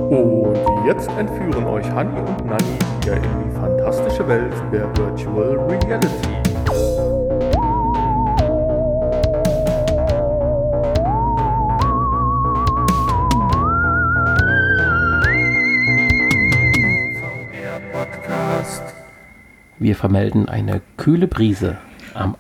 Und jetzt entführen euch Hanni und Nanni wieder in die fantastische Welt der Virtual Reality. Wir vermelden eine kühle Brise am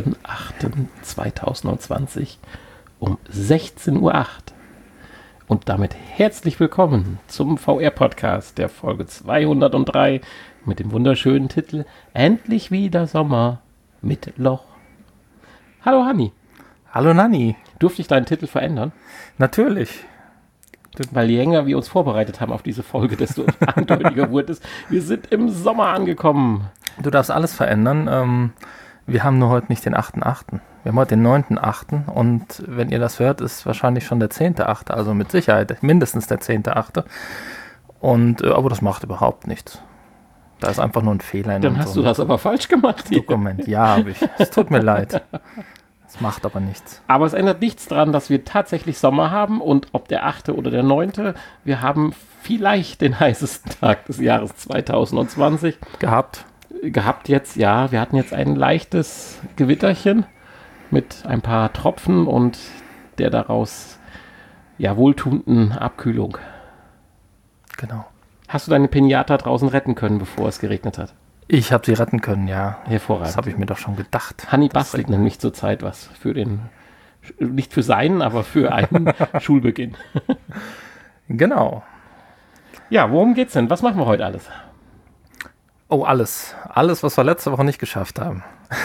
8.8.2020 um 16:08 Uhr. Und damit herzlich willkommen zum VR-Podcast der Folge 203 mit dem wunderschönen Titel Endlich wieder Sommer mit Loch. Hallo Hanni. Hallo Nanni. Durfte ich deinen Titel verändern? Natürlich. Weil je länger wir uns vorbereitet haben auf diese Folge, desto eindeutiger wurde es. Wir sind im Sommer angekommen. Du darfst alles verändern. Wir haben nur heute nicht den 8.8. Wir haben heute den 9.8. Und wenn ihr das hört, ist wahrscheinlich schon der 10.8. Also mit Sicherheit mindestens der 10.8. Und aber das macht überhaupt nichts. Da ist einfach nur ein Fehler in Dann hast du das aber falsch gemacht. Dokument. Ja, habe ich. Es tut mir leid. Es macht aber nichts. Aber es ändert nichts daran, dass wir tatsächlich Sommer haben und ob der 8. oder der 9. Wir haben vielleicht den heißesten Tag des Jahres 2020 gehabt jetzt, ja. Wir hatten jetzt ein leichtes Gewitterchen mit ein paar Tropfen und der daraus ja wohltuenden Abkühlung. Genau. Hast du deine Pinata draußen retten können, bevor es geregnet hat? Ich habe sie retten können, ja. Hervorragend. Das habe ich mir doch schon gedacht. Hanni bastelt nämlich zurzeit was für den, nicht für seinen, aber für einen Schulbeginn. Genau. Ja, worum geht's denn? Was machen wir heute alles? Oh, alles. Alles, was wir letzte Woche nicht geschafft haben.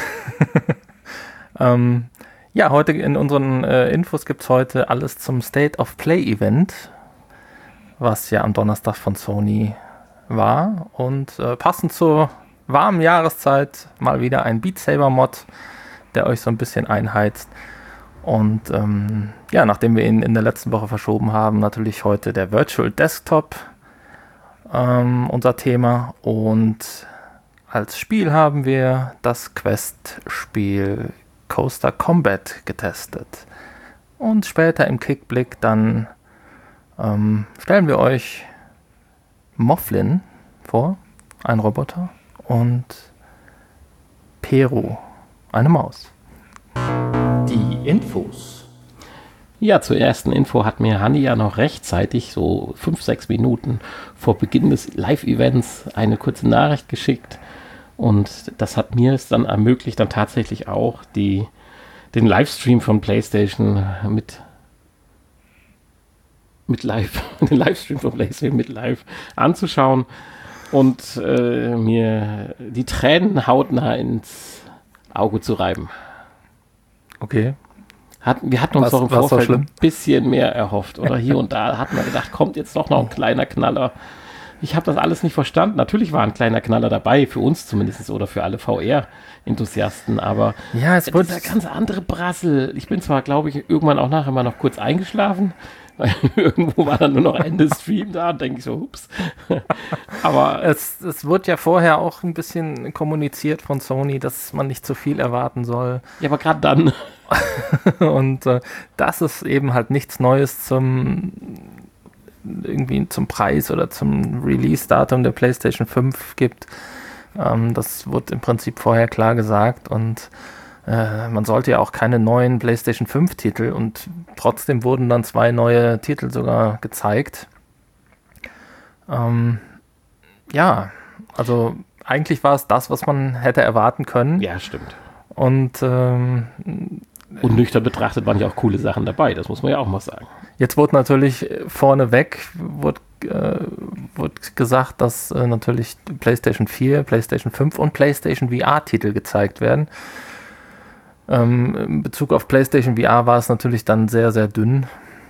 Ja, heute in unseren Infos gibt es heute alles zum State of Play Event, was ja am Donnerstag von Sony war. Und passend zur warmen Jahreszeit mal wieder ein Beat Saber Mod, der euch so ein bisschen einheizt. Und ja, nachdem wir ihn in der letzten Woche verschoben haben, natürlich heute der Virtual Desktop unser Thema. Und als Spiel haben wir das Quest-Spiel Coaster Combat getestet. Und später im Kickblick dann stellen wir euch Mofflin vor, ein Roboter, und Peru, eine Maus. Die Infos. Ja, zur ersten Info hat mir Hanni ja noch rechtzeitig, so 5-6 Minuten vor Beginn des Live-Events, eine kurze Nachricht geschickt. Und das hat mir es dann ermöglicht, dann tatsächlich auch den Livestream von PlayStation mit live, den Livestream von PlayStation mit live anzuschauen und mir die Tränen hautnah ins Auge zu reiben. Okay. Wir hatten uns doch im Vorfeld ein bisschen mehr erhofft. Oder hier und da hatten wir gedacht, kommt jetzt doch noch ein kleiner Knaller. Ich habe das alles nicht verstanden. Natürlich war ein kleiner Knaller dabei, für uns zumindest oder für alle VR-Enthusiasten. Aber ja, es wird dieser ganz andere Brassel. Ich bin zwar, glaube ich, irgendwann auch nachher mal noch kurz eingeschlafen, weil irgendwo war dann nur noch Ende Stream da und denke ich so, ups. Aber es wird ja vorher auch ein bisschen kommuniziert von Sony, dass man nicht zu viel erwarten soll. Ja, aber gerade dann. Und dass es eben halt nichts Neues zum Preis oder zum Release-Datum der PlayStation 5 gibt. Das wird im Prinzip vorher klar gesagt und man sollte ja auch keine neuen PlayStation 5 Titel und trotzdem wurden dann 2 neue Titel sogar gezeigt. Ja, also eigentlich war es das, was man hätte erwarten können. Ja, stimmt. Und nüchtern betrachtet waren ja auch coole Sachen dabei, das muss man ja auch mal sagen. Jetzt wurde natürlich vorneweg gesagt, dass natürlich PlayStation 4, PlayStation 5 und PlayStation VR-Titel gezeigt werden. In Bezug auf PlayStation VR war es natürlich dann sehr, sehr dünn.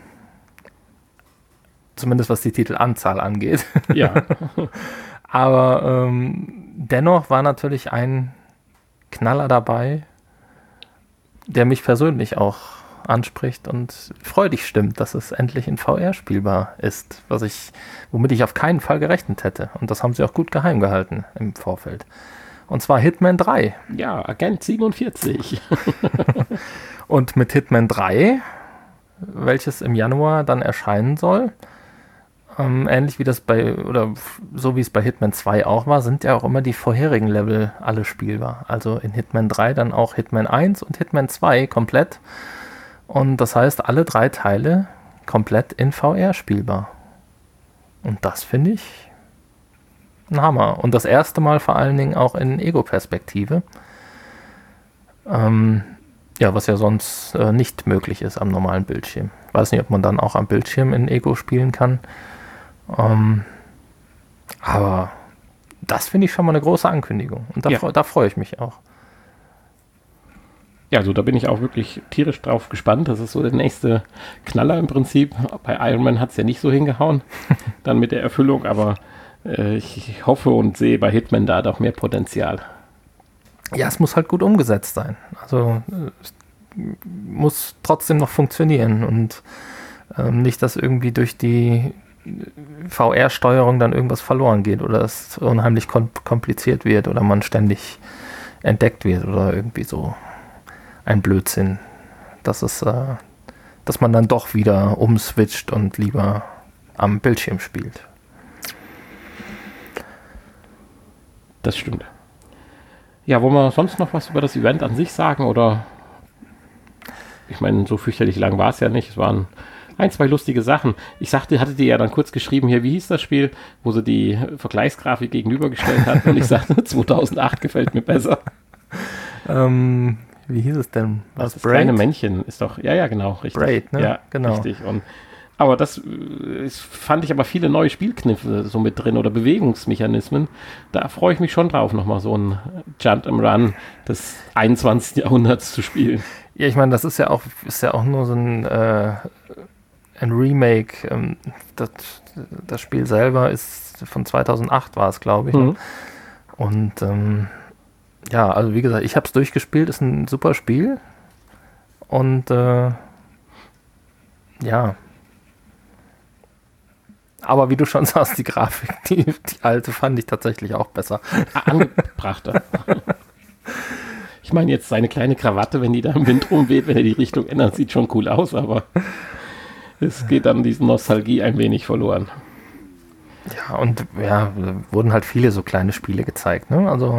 Zumindest was die Titelanzahl angeht. Ja. Aber dennoch war natürlich ein Knaller dabei, der mich persönlich auch anspricht und freudig stimmt, dass es endlich in VR spielbar ist, womit ich auf keinen Fall gerechnet hätte. Und das haben sie auch gut geheim gehalten im Vorfeld. Und zwar Hitman 3. Ja, Agent 47. Und mit Hitman 3, welches im Januar dann erscheinen soll, ähnlich wie das so wie es bei Hitman 2 auch war, sind ja auch immer die vorherigen Level alle spielbar. Also in Hitman 3 dann auch Hitman 1 und Hitman 2 komplett. Und das heißt, alle 3 Teile komplett in VR spielbar. Und das finde ich ein Hammer. Und das erste Mal vor allen Dingen auch in Ego-Perspektive. Was ja sonst nicht möglich ist am normalen Bildschirm. Ich weiß nicht, ob man dann auch am Bildschirm in Ego spielen kann. Aber das finde ich schon mal eine große Ankündigung. Und da freue ich mich auch. Ja, also da bin ich auch wirklich tierisch drauf gespannt. Das ist so der nächste Knaller im Prinzip. Bei Iron Man hat es ja nicht so hingehauen, dann mit der Erfüllung, aber ich hoffe und sehe bei Hitman da doch mehr Potenzial. Ja, es muss halt gut umgesetzt sein. Also es muss trotzdem noch funktionieren und nicht, dass irgendwie durch die VR-Steuerung dann irgendwas verloren geht oder es unheimlich kompliziert wird oder man ständig entdeckt wird oder irgendwie so ein Blödsinn. Dass man dann doch wieder umswitcht und lieber am Bildschirm spielt. Das stimmt. Ja, wollen wir sonst noch was über das Event an sich sagen oder? Ich meine, so fürchterlich lang war es ja nicht. Es waren 2 lustige Sachen. Ich hatte dir ja dann kurz geschrieben hier, wie hieß das Spiel, wo sie die Vergleichsgrafik gegenübergestellt hat und ich sagte, 2008 gefällt mir besser. Wie hieß es denn? Was das kleine Männchen ist doch, ja, genau, richtig. Braid, ne? Ja, genau. Richtig. Aber das fand ich aber viele neue Spielkniffe so mit drin oder Bewegungsmechanismen. Da freue ich mich schon drauf, nochmal so ein Jump and Run des 21. Jahrhunderts zu spielen. Ja, ich meine, das ist ja auch nur so ein Remake. Das Spiel selber ist von 2008 war es, glaube ich. Mhm. Und also wie gesagt, ich habe es durchgespielt, ist ein super Spiel. Und aber wie du schon sagst, die Grafik, die alte fand ich tatsächlich auch besser. Angebrachter. Ich meine jetzt seine kleine Krawatte, wenn die da im Wind rumweht, wenn er die Richtung ändert, sieht schon cool aus, aber es geht dann diese Nostalgie ein wenig verloren. Ja, und da wurden halt viele so kleine Spiele gezeigt, ne? Also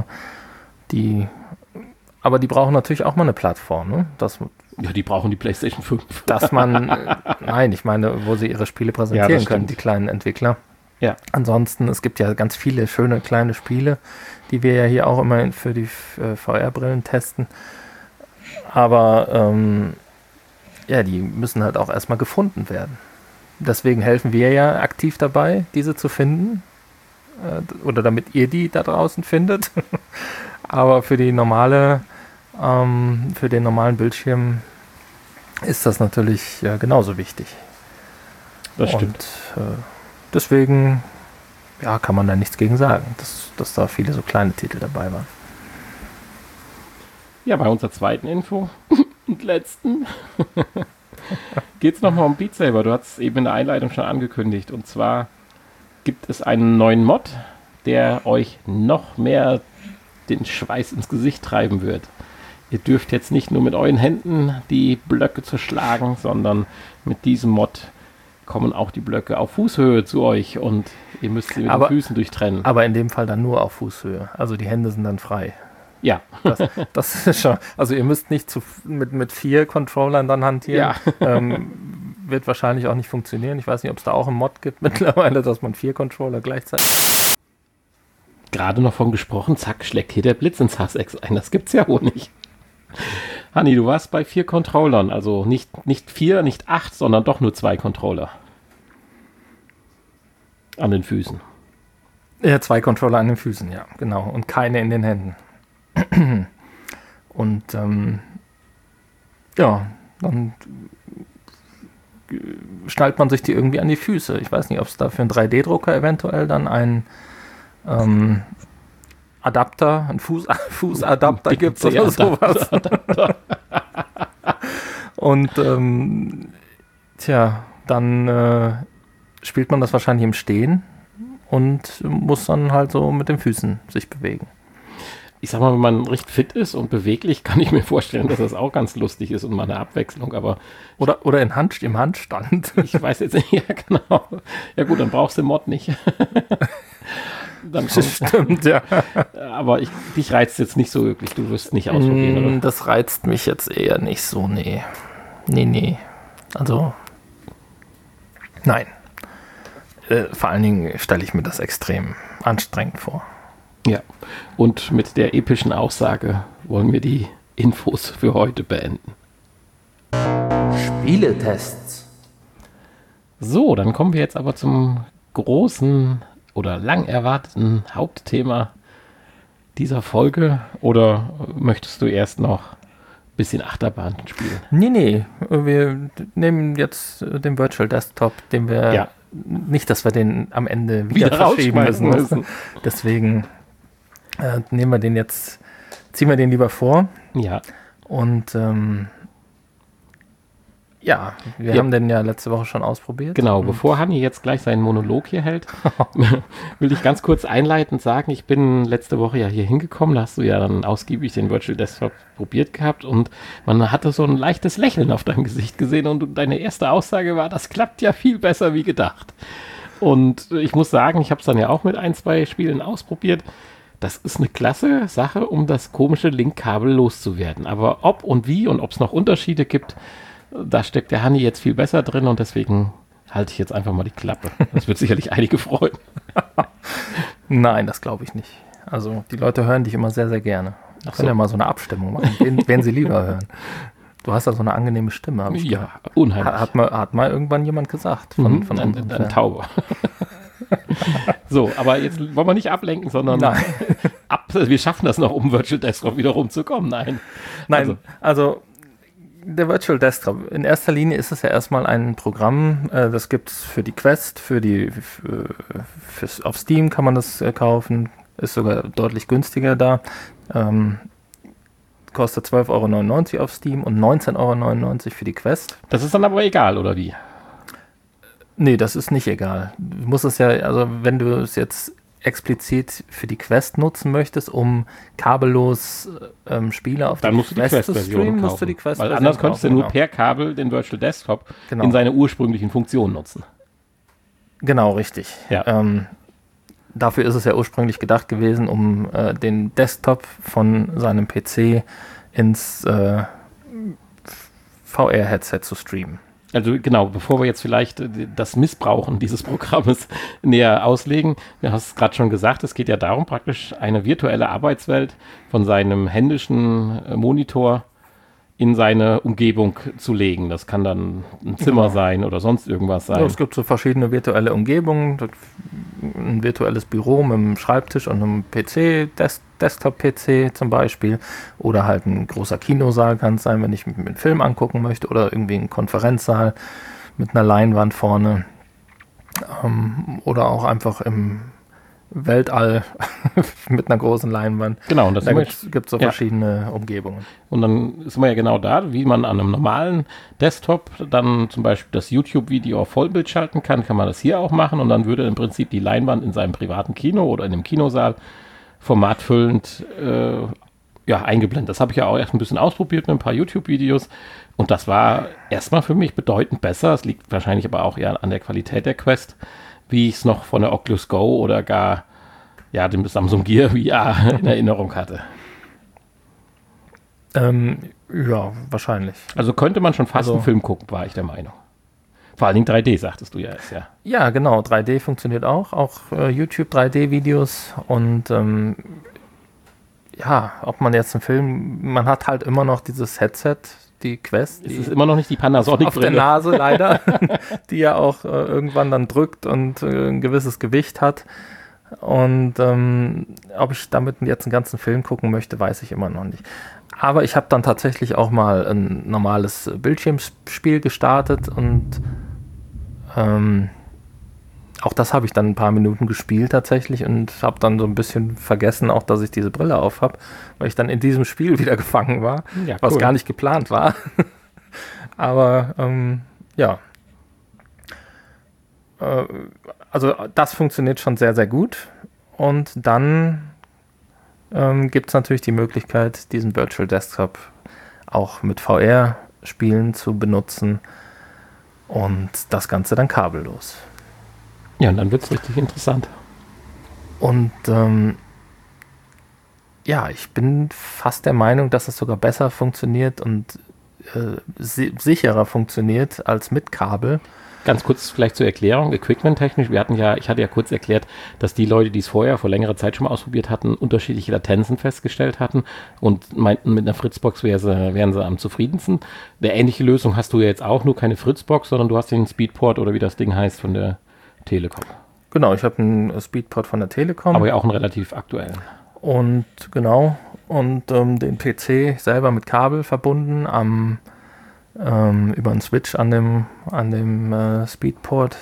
aber die brauchen natürlich auch mal eine Plattform, ne? Die brauchen die PlayStation 5. Nein, ich meine, wo sie ihre Spiele präsentieren können, die kleinen Entwickler. Ja. Ansonsten, es gibt ja ganz viele schöne kleine Spiele, die wir ja hier auch immer für die VR-Brillen testen. Aber die müssen halt auch erstmal gefunden werden. Deswegen helfen wir ja aktiv dabei, diese zu finden. Oder damit ihr die da draußen findet. Aber für den normalen Bildschirm ist das natürlich genauso wichtig. Das stimmt. Und deswegen kann man da nichts gegen sagen, dass da viele so kleine Titel dabei waren. Ja, bei unserer zweiten Info und letzten geht es nochmal um Beat Saber. Du hast es eben in der Einleitung schon angekündigt. Und zwar gibt es einen neuen Mod, der euch noch mehr den Schweiß ins Gesicht treiben wird. Ihr dürft jetzt nicht nur mit euren Händen die Blöcke zerschlagen, sondern mit diesem Mod kommen auch die Blöcke auf Fußhöhe zu euch und ihr müsst sie mit den Füßen durchtrennen. Aber in dem Fall dann nur auf Fußhöhe. Also die Hände sind dann frei. Ja. Das ist schon. Also ihr müsst nicht mit 4 Controllern dann hantieren. Ja. Wird wahrscheinlich auch nicht funktionieren. Ich weiß nicht, ob es da auch einen Mod gibt mittlerweile, dass man 4 Controller gleichzeitig. Gerade noch von gesprochen, zack, schlägt hier der Blitz ins Hassex ein. Das gibt's ja wohl nicht. Hanni, du warst bei 4 Controllern, also nicht 4, nicht 8, sondern doch nur 2 Controller. An den Füßen. Ja, 2 Controller an den Füßen, ja, genau. Und keine in den Händen. Und dann schnallt man sich die irgendwie an die Füße. Ich weiß nicht, ob es da für einen 3D-Drucker eventuell dann einen Adapter, einen Fußadapter gibt oder sowas. Und dann spielt man das wahrscheinlich im Stehen und muss dann halt so mit den Füßen sich bewegen. ich sag mal, wenn man richtig fit ist und beweglich, kann ich mir vorstellen, dass das auch ganz lustig ist und mal eine Abwechslung, aber Oder im Handstand. ich weiß jetzt nicht, ja genau. Ja gut, dann brauchst du den Mod nicht. Dann Stimmt, ja. Aber dich reizt jetzt nicht so wirklich, du wirst nicht ausprobieren, oder? Das reizt mich jetzt eher nicht so, nee. Nee. Also, nein. Vor allen Dingen stelle ich mir das extrem anstrengend vor. Ja, und mit der epischen Aussage wollen wir die Infos für heute beenden. Spieletests. So, dann kommen wir jetzt aber zum großen oder lang erwarteten Hauptthema dieser Folge. Oder möchtest du erst noch ein bisschen Achterbahn spielen? Nee. Wir nehmen jetzt den Virtual Desktop, den wir nicht, dass wir den am Ende wieder verschieben müssen. Deswegen nehmen wir den jetzt, ziehen wir den lieber vor. Ja. Und wir haben den ja letzte Woche schon ausprobiert. Genau, bevor Hanni jetzt gleich seinen Monolog hier hält, will ich ganz kurz einleitend sagen, ich bin letzte Woche ja hier hingekommen, da hast du ja dann ausgiebig den Virtual Desktop probiert gehabt und man hatte so ein leichtes Lächeln auf deinem Gesicht gesehen und deine erste Aussage war, das klappt ja viel besser wie gedacht. Und ich muss sagen, ich habe es dann ja auch mit 1-2 Spielen ausprobiert. Das ist eine klasse Sache, um das komische Linkkabel loszuwerden. Aber ob und wie und ob es noch Unterschiede gibt, da steckt der Hanni jetzt viel besser drin und deswegen halte ich jetzt einfach mal die Klappe. Das wird sicherlich einige freuen. Nein, das glaube ich nicht. Also die Leute hören dich immer sehr, sehr gerne. Wir können ja mal so eine Abstimmung machen, wen sie lieber hören. Du hast da so eine angenehme Stimme, habe ich gehört. Unheimlich. Hat mal irgendwann jemand gesagt. Von ein Tauber. So, aber jetzt wollen wir nicht ablenken, sondern wir schaffen das noch, um Virtual Desktop wieder rumzukommen. Nein, also der Virtual Desktop, in erster Linie ist es ja erstmal ein Programm, das gibt es für die Quest, auf Steam kann man das kaufen, ist sogar deutlich günstiger da. Kostet 12,99 € auf Steam und 19,99 € für die Quest. Das ist dann aber egal, oder wie? Nee, das ist nicht egal. Du musst es ja, also wenn du es jetzt explizit für die Quest nutzen möchtest, um kabellos Spiele auf dann die musst Quest zu streamen, musst du die Quest-Version kaufen. Weil anders könntest du nur per Kabel den Virtual Desktop in seine ursprünglichen Funktionen nutzen. Genau, richtig. Ja. Dafür ist es ja ursprünglich gedacht gewesen, um den Desktop von seinem PC ins VR-Headset zu streamen. Also genau, bevor wir jetzt vielleicht das Missbrauchen dieses Programmes näher auslegen, du hast es gerade schon gesagt, es geht ja darum, praktisch eine virtuelle Arbeitswelt von seinem händischen Monitor in seine Umgebung zu legen. Das kann dann ein Zimmer sein oder sonst irgendwas sein. Ja, es gibt so verschiedene virtuelle Umgebungen, ein virtuelles Büro mit einem Schreibtisch und einem PC, Desktop-PC zum Beispiel, oder halt ein großer Kinosaal kann es sein, wenn ich mir einen Film angucken möchte, oder irgendwie ein Konferenzsaal mit einer Leinwand vorne, oder auch einfach im Weltall mit einer großen Leinwand. Genau, und das da gibt es so verschiedene Umgebungen. Und dann sind wir ja genau da, wie man an einem normalen Desktop dann zum Beispiel das YouTube-Video auf Vollbild schalten kann man das hier auch machen und dann würde im Prinzip die Leinwand in seinem privaten Kino oder in dem Kinosaal formatfüllend eingeblendet. Das habe ich ja auch erst ein bisschen ausprobiert mit ein paar YouTube-Videos und das war erstmal für mich bedeutend besser. Es liegt wahrscheinlich aber auch eher an der Qualität der Quest, wie ich es noch von der Oculus Go oder gar dem Samsung Gear VR in Erinnerung hatte. Ja, wahrscheinlich. Also könnte man schon fast einen Film gucken, war ich der Meinung. Vor allen Dingen 3D, sagtest du ja. Ja, genau, 3D funktioniert auch YouTube 3D-Videos und ob man jetzt einen Film, man hat halt immer noch dieses Headset, die Quest. Es ist immer noch nicht die Panasonic auf der Nase leider, die ja auch irgendwann dann drückt und ein gewisses Gewicht hat. Und ob ich damit jetzt einen ganzen Film gucken möchte, weiß ich immer noch nicht. Aber ich habe dann tatsächlich auch mal ein normales Bildschirmspiel gestartet und auch das habe ich dann ein paar Minuten gespielt tatsächlich und habe dann so ein bisschen vergessen, auch dass ich diese Brille auf habe, weil ich dann in diesem Spiel wieder gefangen war, was gar nicht geplant war. Aber also das funktioniert schon sehr, sehr gut. Und dann gibt es natürlich die Möglichkeit, diesen Virtual Desktop auch mit VR-Spielen zu benutzen und das Ganze dann kabellos. Ja, und dann wird es richtig interessant. Und ich bin fast der Meinung, dass es sogar besser funktioniert und sicherer funktioniert als mit Kabel. Ganz kurz vielleicht zur Erklärung, equipment-technisch, ich hatte ja kurz erklärt, dass die Leute, die es vorher vor längerer Zeit schon mal ausprobiert hatten, unterschiedliche Latenzen festgestellt hatten und meinten, mit einer Fritzbox wären sie am zufriedensten. Eine ähnliche Lösung hast du ja jetzt auch, nur keine Fritzbox, sondern du hast den Speedport oder wie das Ding heißt von der Telekom. Genau, ich habe einen Speedport von der Telekom. Aber ja auch einen relativ aktuellen. Und genau, und den PC selber mit Kabel verbunden über einen Switch an dem Speedport.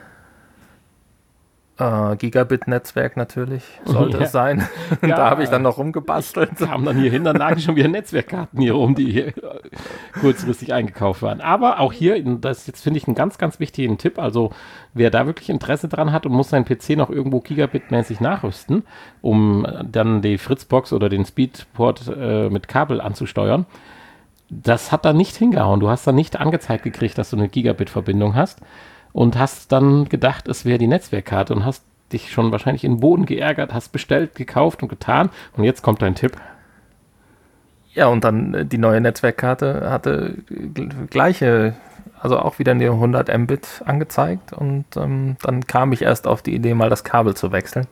Gigabit-Netzwerk natürlich, sollte es sein. Ja, da habe ich dann noch rumgebastelt. Kam dann hier hin, dann lagen schon wieder Netzwerkkarten hier rum, die hier kurzfristig eingekauft waren. Aber auch hier, das jetzt finde ich einen ganz, ganz wichtigen Tipp. Also wer da wirklich Interesse dran hat und muss seinen PC noch irgendwo Gigabit-mäßig nachrüsten, um dann die Fritzbox oder den Speedport mit Kabel anzusteuern, das hat da nicht hingehauen. Du hast da nicht angezeigt gekriegt, dass du eine Gigabit-Verbindung hast. Und hast dann gedacht, es wäre die Netzwerkkarte und hast dich schon wahrscheinlich in den Boden geärgert, hast bestellt, gekauft und getan. Und jetzt kommt dein Tipp. Ja, und dann die neue Netzwerkkarte hatte gleiche, also auch wieder eine 100 Mbit angezeigt. Und dann kam ich erst auf die Idee, mal das Kabel zu wechseln.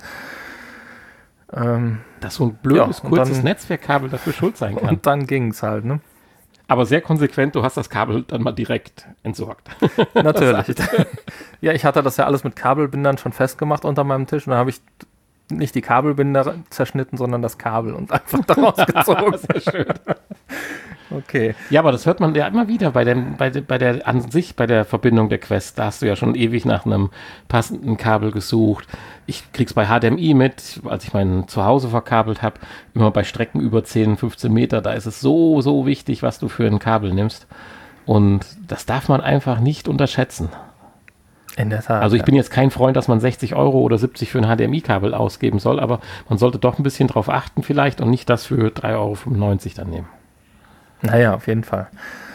Dass so ein blödes, kurzes Netzwerkkabel dafür schuld sein kann. Und dann ging es halt, ne? Aber sehr konsequent, du hast das Kabel dann mal direkt entsorgt. Natürlich. Ja, ich hatte das ja alles mit Kabelbindern schon festgemacht unter meinem Tisch und dann habe ich nicht die Kabelbinder zerschnitten, sondern das Kabel und einfach daraus gezogen. Sehr schön. Okay. Ja, aber das hört man ja immer wieder bei der Verbindung der Quest. Da hast du ja schon ewig nach einem passenden Kabel gesucht. Ich krieg's bei HDMI mit, als ich mein Zuhause verkabelt habe, immer bei Strecken über 10, 15 Meter, da ist es so, so wichtig, was du für ein Kabel nimmst. Und das darf man einfach nicht unterschätzen. In der Tat. Also ich bin jetzt kein Freund, dass man 60 Euro oder 70 für ein HDMI-Kabel ausgeben soll, aber man sollte doch ein bisschen drauf achten vielleicht und nicht das für 3,95 Euro dann nehmen. Naja, auf jeden Fall.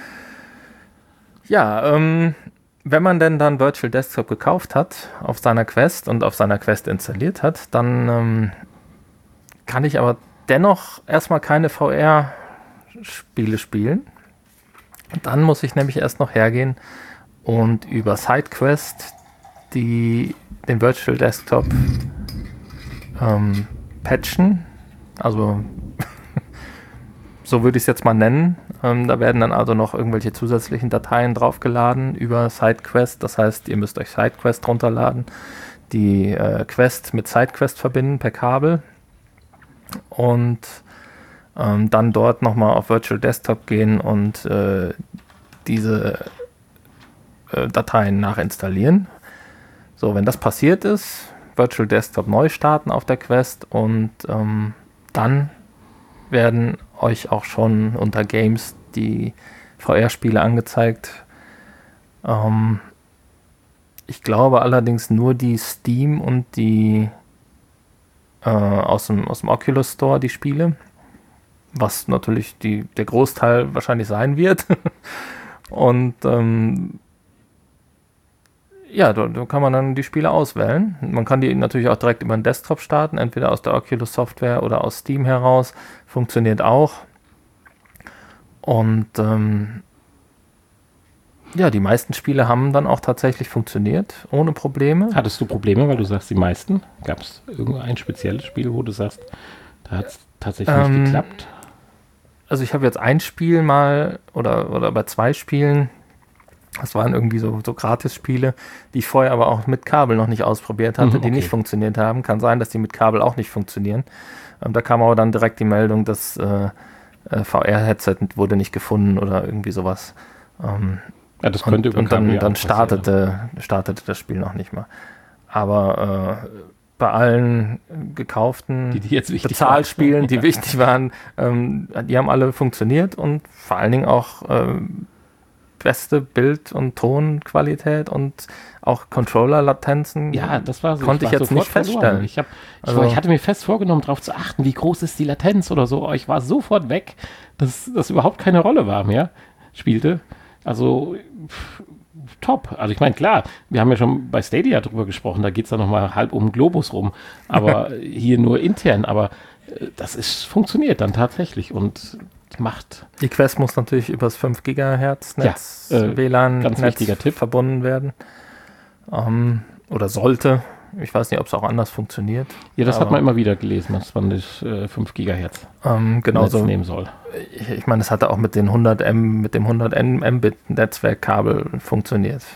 Ja, wenn man denn dann Virtual Desktop gekauft hat auf seiner Quest und auf seiner Quest installiert hat, dann kann ich aber dennoch erstmal keine VR-Spiele spielen. Dann muss ich nämlich erst noch hergehen und über SideQuest den Virtual Desktop patchen. Also so würde ich es jetzt mal nennen. Da werden dann also noch irgendwelche zusätzlichen Dateien draufgeladen über SideQuest. Das heißt, ihr müsst euch SideQuest runterladen, die Quest mit SideQuest verbinden per Kabel und dann dort nochmal auf Virtual Desktop gehen und diese Dateien nachinstallieren. So, wenn das passiert ist, Virtual Desktop neu starten auf der Quest und dann werden euch auch schon unter Games die VR-Spiele angezeigt. Ich glaube allerdings nur die Steam und die aus dem Oculus Store, die Spiele, was natürlich der Großteil wahrscheinlich sein wird. Und da kann man dann die Spiele auswählen. Man kann die natürlich auch direkt über den Desktop starten, entweder aus der Oculus Software oder aus Steam heraus. Funktioniert auch. Und die meisten Spiele haben dann auch tatsächlich funktioniert, ohne Probleme. Hattest du Probleme, weil du sagst, die meisten? Gab es irgendein spezielles Spiel, wo du sagst, da hat es tatsächlich nicht geklappt? Also ich habe jetzt ein Spiel mal oder bei 2 Spielen, das waren irgendwie so Gratis-Spiele, die ich vorher aber auch mit Kabel noch nicht ausprobiert hatte, die nicht funktioniert haben. Kann sein, dass die mit Kabel auch nicht funktionieren. Da kam aber dann direkt die Meldung, das VR-Headset wurde nicht gefunden oder irgendwie sowas. Ja, das könnte und dann startete das Spiel noch nicht mal. Aber bei allen gekauften die jetzt Bezahlspielen, die wichtig waren, die haben alle funktioniert und vor allen Dingen auch beste Bild- und Tonqualität und auch Controller-Latenzen. Ja, das war so. Konnte ich jetzt nicht feststellen. Ich hatte mir fest vorgenommen, darauf zu achten, wie groß ist die Latenz oder so. Aber ich war sofort weg, dass das überhaupt keine Rolle war mehr, spielte. Also top. Also ich meine, klar, wir haben ja schon bei Stadia drüber gesprochen, da geht es dann nochmal halb um den Globus rum, aber hier nur intern, aber funktioniert dann tatsächlich und macht. Die Quest muss natürlich über das 5 GHz Netz, WLAN-Netz verbunden werden. Oder sollte. Ich weiß nicht, ob es auch anders funktioniert. Ja, das hat man immer wieder gelesen, dass man das 5 GHz genauso Netz nehmen soll. Ich meine, es hatte auch mit den 100 Mbit Netzwerkkabel funktioniert.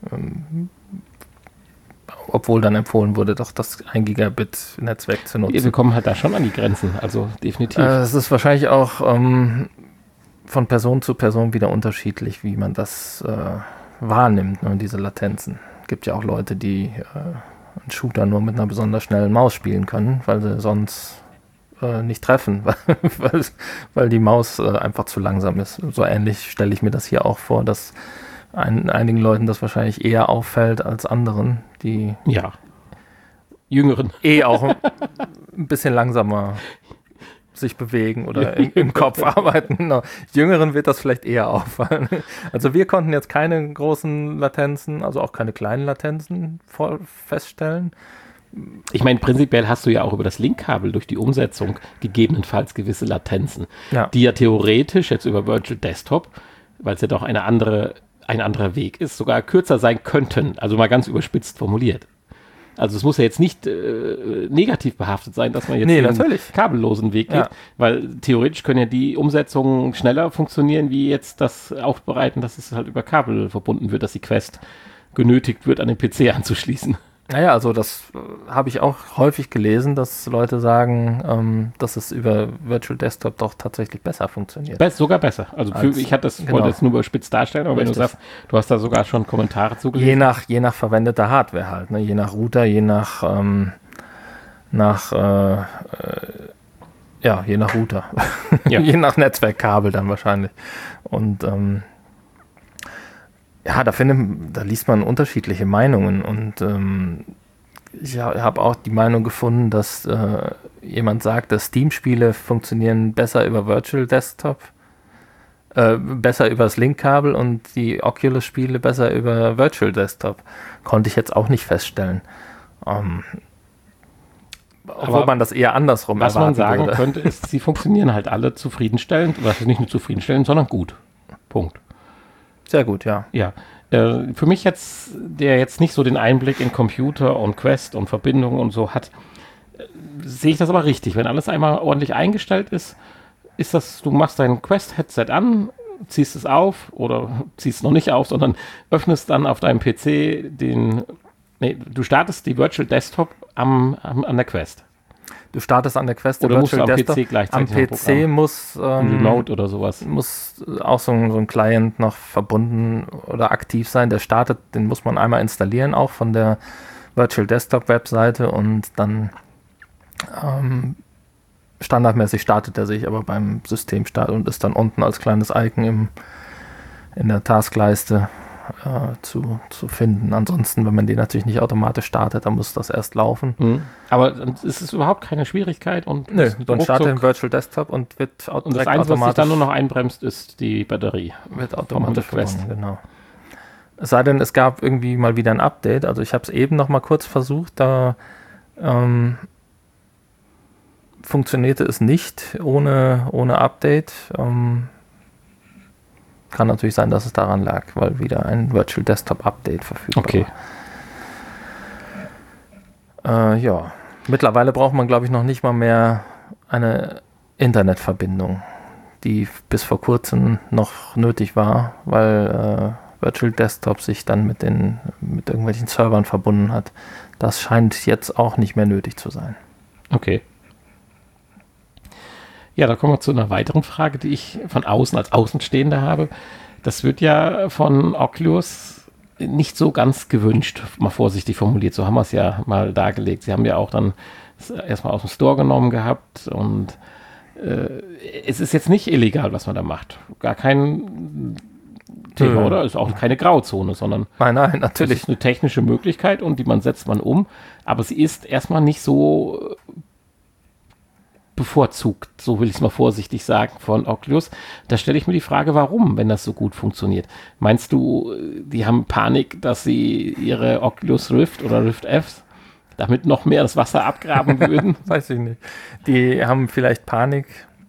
Obwohl dann empfohlen wurde, doch das 1 Gigabit Netzwerk zu nutzen. Wir kommen halt da schon an die Grenzen, also definitiv. Es ist wahrscheinlich auch von Person zu Person wieder unterschiedlich, wie man das wahrnimmt, diese Latenzen. Es gibt ja auch Leute, die einen Shooter nur mit einer besonders schnellen Maus spielen können, weil sie sonst nicht treffen, weil die Maus einfach zu langsam ist. So ähnlich stelle ich mir das hier auch vor, dass einigen Leuten das wahrscheinlich eher auffällt als anderen, die Jüngeren auch ein bisschen langsamer sich bewegen oder im Kopf arbeiten. No. Jüngeren wird das vielleicht eher auffallen. Also wir konnten jetzt keine großen Latenzen, also auch keine kleinen Latenzen feststellen. Ich meine, prinzipiell hast du ja auch über das Linkkabel durch die Umsetzung gegebenenfalls gewisse Latenzen, die ja theoretisch jetzt über Virtual Desktop, weil es ja doch ein anderer Weg ist, sogar kürzer sein könnten. Also mal ganz überspitzt formuliert. Also es muss ja jetzt nicht negativ behaftet sein, dass man jetzt den kabellosen Weg geht, weil theoretisch können ja die Umsetzungen schneller funktionieren, wie jetzt das Aufbereiten, dass es halt über Kabel verbunden wird, dass die Quest genötigt wird, an den PC anzuschließen. Naja, also das habe ich auch häufig gelesen, dass Leute sagen, dass es über Virtual Desktop doch tatsächlich besser funktioniert. Sogar besser. Also ich wollte das nur überspitzt darstellen, aber wenn du sagst, du hast da sogar schon Kommentare zugelesen. Je nach verwendeter Hardware halt, ne? Je nach Router, je nach Router. Je nach Netzwerkkabel dann wahrscheinlich. Und da liest man unterschiedliche Meinungen und ich habe auch die Meinung gefunden, dass jemand sagt, dass Steam-Spiele funktionieren besser über Virtual Desktop, besser über das Linkkabel und die Oculus-Spiele besser über Virtual Desktop. Konnte ich jetzt auch nicht feststellen. Obwohl man das eher andersrum erwarten würde. Was man sagen könnte, ist, sie funktionieren halt alle zufriedenstellend, was nicht nur zufriedenstellend, sondern gut. Punkt. Sehr gut, ja. Ja, für mich jetzt, der jetzt nicht so den Einblick in Computer und Quest und Verbindungen und so hat, sehe ich das aber richtig. Wenn alles einmal ordentlich eingestellt ist, du machst dein Quest-Headset an, ziehst es auf oder ziehst es noch nicht auf, sondern öffnest dann auf deinem PC du startest die Virtual Desktop an der Quest. Du startest an der Quest oder musst du am PC gleichzeitig am PC muss Remote oder sowas. Muss auch so ein Client noch verbunden oder aktiv sein. Der startet, den muss man einmal installieren, auch von der Virtual Desktop Webseite und dann standardmäßig startet er sich aber beim Systemstart und ist dann unten als kleines Icon in der Taskleiste zu finden. Ansonsten, wenn man den natürlich nicht automatisch startet, dann muss das erst laufen. Mhm. Aber es ist überhaupt keine Schwierigkeit. Nö, dann startet den Virtual Desktop und wird automatisch. Und das Einzige, was sich dann nur noch einbremst, ist die Batterie. Wird automatisch verbunden, genau. Es sei denn, es gab irgendwie mal wieder ein Update. Also ich habe es eben noch mal kurz versucht, da funktionierte es nicht ohne Update. Kann natürlich sein, dass es daran lag, weil wieder ein Virtual Desktop Update verfügbar war. Mittlerweile braucht man, glaube ich, noch nicht mal mehr eine Internetverbindung, die bis vor kurzem noch nötig war, weil Virtual Desktop sich dann mit irgendwelchen Servern verbunden hat. Das scheint jetzt auch nicht mehr nötig zu sein. Okay. Ja, da kommen wir zu einer weiteren Frage, die ich von außen als Außenstehender habe. Das wird ja von Oculus nicht so ganz gewünscht, mal vorsichtig formuliert. So haben wir es ja mal dargelegt. Sie haben ja auch dann erstmal aus dem Store genommen gehabt und es ist jetzt nicht illegal, was man da macht. Gar kein Thema, oder? Ist auch keine Grauzone, sondern Nein, das natürlich. ist eine technische Möglichkeit und die setzt man um, aber sie ist erstmal nicht so bevorzugt, so will ich es mal vorsichtig sagen, von Oculus. Da stelle ich mir die Frage, warum, wenn das so gut funktioniert. Meinst du, die haben Panik, dass sie ihre Oculus Rift oder Rift Fs damit noch mehr das Wasser abgraben würden? Weiß ich nicht. Die haben vielleicht Panik,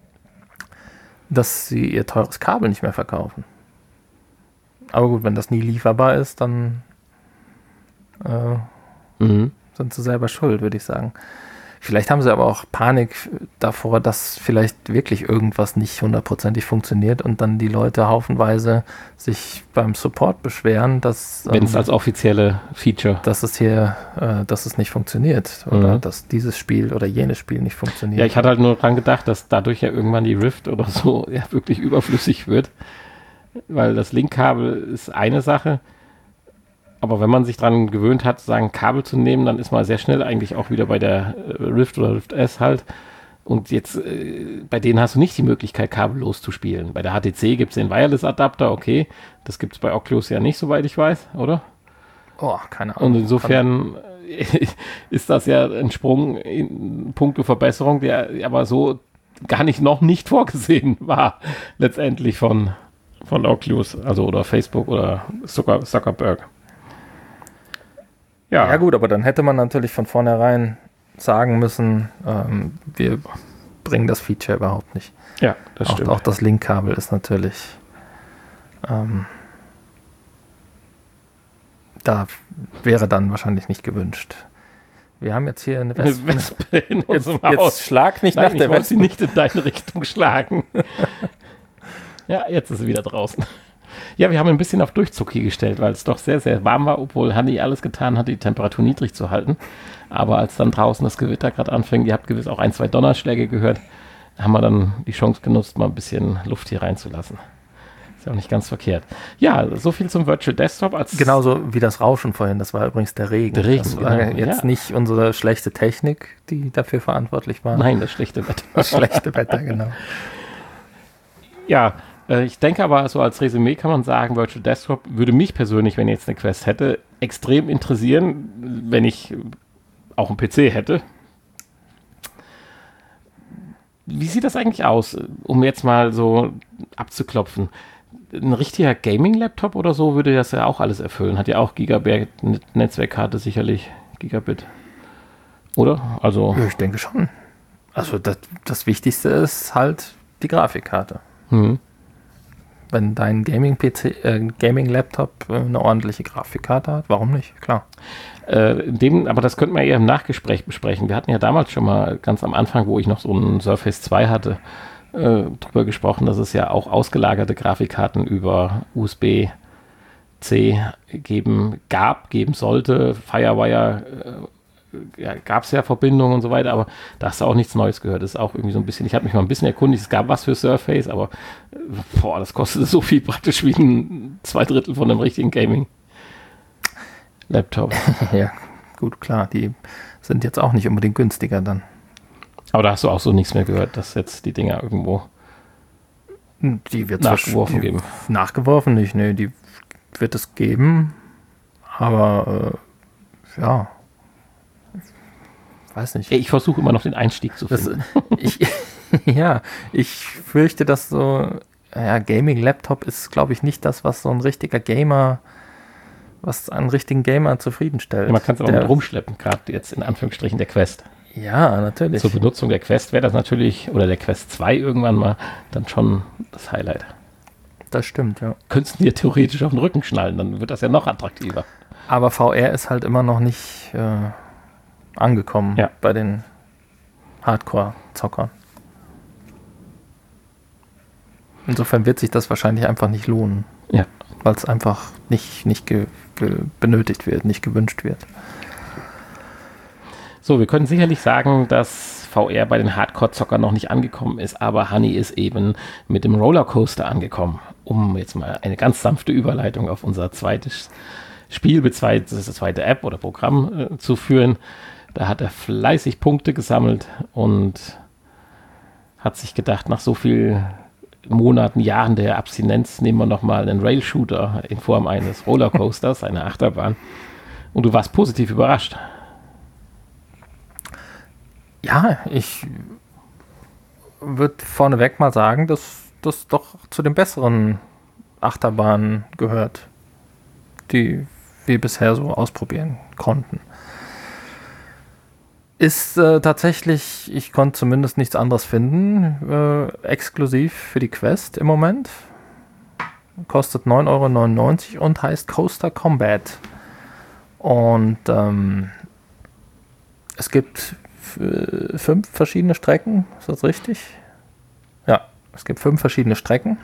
dass sie ihr teures Kabel nicht mehr verkaufen. Aber gut, wenn das nie lieferbar ist, dann sind sie selber schuld, würde ich sagen. Vielleicht haben sie aber auch Panik davor, dass vielleicht wirklich irgendwas nicht hundertprozentig funktioniert und dann die Leute haufenweise sich beim Support beschweren, dass wenn es als offizielle Feature, dass es nicht funktioniert oder dass dieses Spiel oder jenes Spiel nicht funktioniert. Ja, ich hatte halt nur dran gedacht, dass dadurch ja irgendwann die Rift oder so ja wirklich überflüssig wird, weil das Linkkabel ist eine Sache, aber wenn man sich dran gewöhnt hat, sagen Kabel zu nehmen, dann ist man sehr schnell eigentlich auch wieder bei der Rift oder Rift S halt. Und jetzt, bei denen hast du nicht die Möglichkeit, kabellos zu spielen. Bei der HTC gibt es den Wireless-Adapter, okay. Das gibt es bei Oculus ja nicht, soweit ich weiß, oder? Oh, keine Ahnung. Und insofern ist das ja ein Sprung in puncto Verbesserung, der aber so gar noch nicht vorgesehen war, letztendlich von Oculus, also oder Facebook oder Zuckerberg. Ja gut, aber dann hätte man natürlich von vornherein sagen müssen, wir bringen das Feature überhaupt nicht. Ja, das stimmt. Auch das Linkkabel ist natürlich da wäre dann wahrscheinlich nicht gewünscht. Wir haben jetzt hier eine Wespe in unserem Haus. Jetzt schlag nicht Nein, nach der ich wollte sie Wespe. nicht in deine Richtung schlagen. Ja, jetzt ist sie wieder draußen. Ja, wir haben ein bisschen auf Durchzug hier gestellt, weil es doch sehr, sehr warm war, obwohl Hanni alles getan hat, die Temperatur niedrig zu halten. Aber als dann draußen das Gewitter gerade anfängt, ihr habt gewiss auch 1, 2 Donnerschläge gehört, haben wir dann die Chance genutzt, mal ein bisschen Luft hier reinzulassen. Ist ja auch nicht ganz verkehrt. Ja, so viel zum Virtual Desktop. Genauso wie das Rauschen vorhin, das war übrigens der Regen. Der Regen, das war genau, jetzt nicht unsere schlechte Technik, die dafür verantwortlich war. Nein, das schlechte Wetter. Das schlechte Wetter, genau. Ja, ich denke aber, so als Resümee kann man sagen, Virtual Desktop würde mich persönlich, wenn ich jetzt eine Quest hätte, extrem interessieren, wenn ich auch einen PC hätte. Wie sieht das eigentlich aus, um jetzt mal so abzuklopfen? Ein richtiger Gaming-Laptop oder so würde das ja auch alles erfüllen. Hat ja auch Gigabit-Netzwerkkarte sicherlich, Gigabit. Oder? Also Ja, ich denke schon. Also das Wichtigste ist halt die Grafikkarte. Wenn dein Gaming-Laptop eine ordentliche Grafikkarte hat, warum nicht? Klar. Aber das könnten wir eher im Nachgespräch besprechen. Wir hatten ja damals schon mal ganz am Anfang, wo ich noch so einen Surface 2 hatte, drüber gesprochen, dass es ja auch ausgelagerte Grafikkarten über USB-C geben sollte. Firewire gab es ja Verbindungen und so weiter, aber da hast du auch nichts Neues gehört. Das ist auch irgendwie so ein bisschen, ich habe mich mal ein bisschen erkundigt, es gab was für Surface, aber das kostete so viel praktisch wie 2/3 von einem richtigen Gaming-Laptop. Ja, gut, klar, die sind jetzt auch nicht unbedingt günstiger dann. Aber da hast du auch so nichts mehr gehört, dass jetzt die Dinger irgendwo Die wird nachgeworfen geben. Nachgeworfen nicht, nee, die wird es geben, aber ja, weiß nicht. Ich versuche immer noch den Einstieg zu finden. Ich fürchte, dass so Gaming-Laptop ist, glaube ich, nicht das, was so ein richtiger Gamer, was einen richtigen Gamer zufriedenstellt. Ja, man kann es aber mit rumschleppen, gerade jetzt in Anführungsstrichen der Quest. Ja, natürlich. Zur Benutzung der Quest wäre das natürlich, oder der Quest 2 irgendwann mal, dann schon das Highlight. Das stimmt, ja. Könntest du dir theoretisch auf den Rücken schnallen, dann wird das ja noch attraktiver. Aber VR ist halt immer noch nicht angekommen bei den Hardcore-Zockern. Insofern wird sich das wahrscheinlich einfach nicht lohnen. Ja. Weil es einfach nicht benötigt wird, nicht gewünscht wird. So, wir können sicherlich sagen, dass VR bei den Hardcore-Zockern noch nicht angekommen ist, aber Hanni ist eben mit dem Rollercoaster angekommen, um jetzt mal eine ganz sanfte Überleitung auf unser zweites Spiel, beziehungsweise das zweite App oder Programm zu führen. Da hat er fleißig Punkte gesammelt und hat sich gedacht, nach so viel Monaten, Jahren der Abstinenz nehmen wir nochmal einen Rail-Shooter in Form eines Rollercoasters, eine Achterbahn. Und du warst positiv überrascht. Ja, ich würde vorneweg mal sagen, dass das doch zu den besseren Achterbahnen gehört, die wir bisher so ausprobieren konnten. Ist tatsächlich, ich konnte zumindest nichts anderes finden, exklusiv für die Quest im Moment. Kostet 9,99 € und heißt Coaster Combat. Und es gibt 5 verschiedene Strecken, ist das richtig? Ja, es gibt 5 verschiedene Strecken.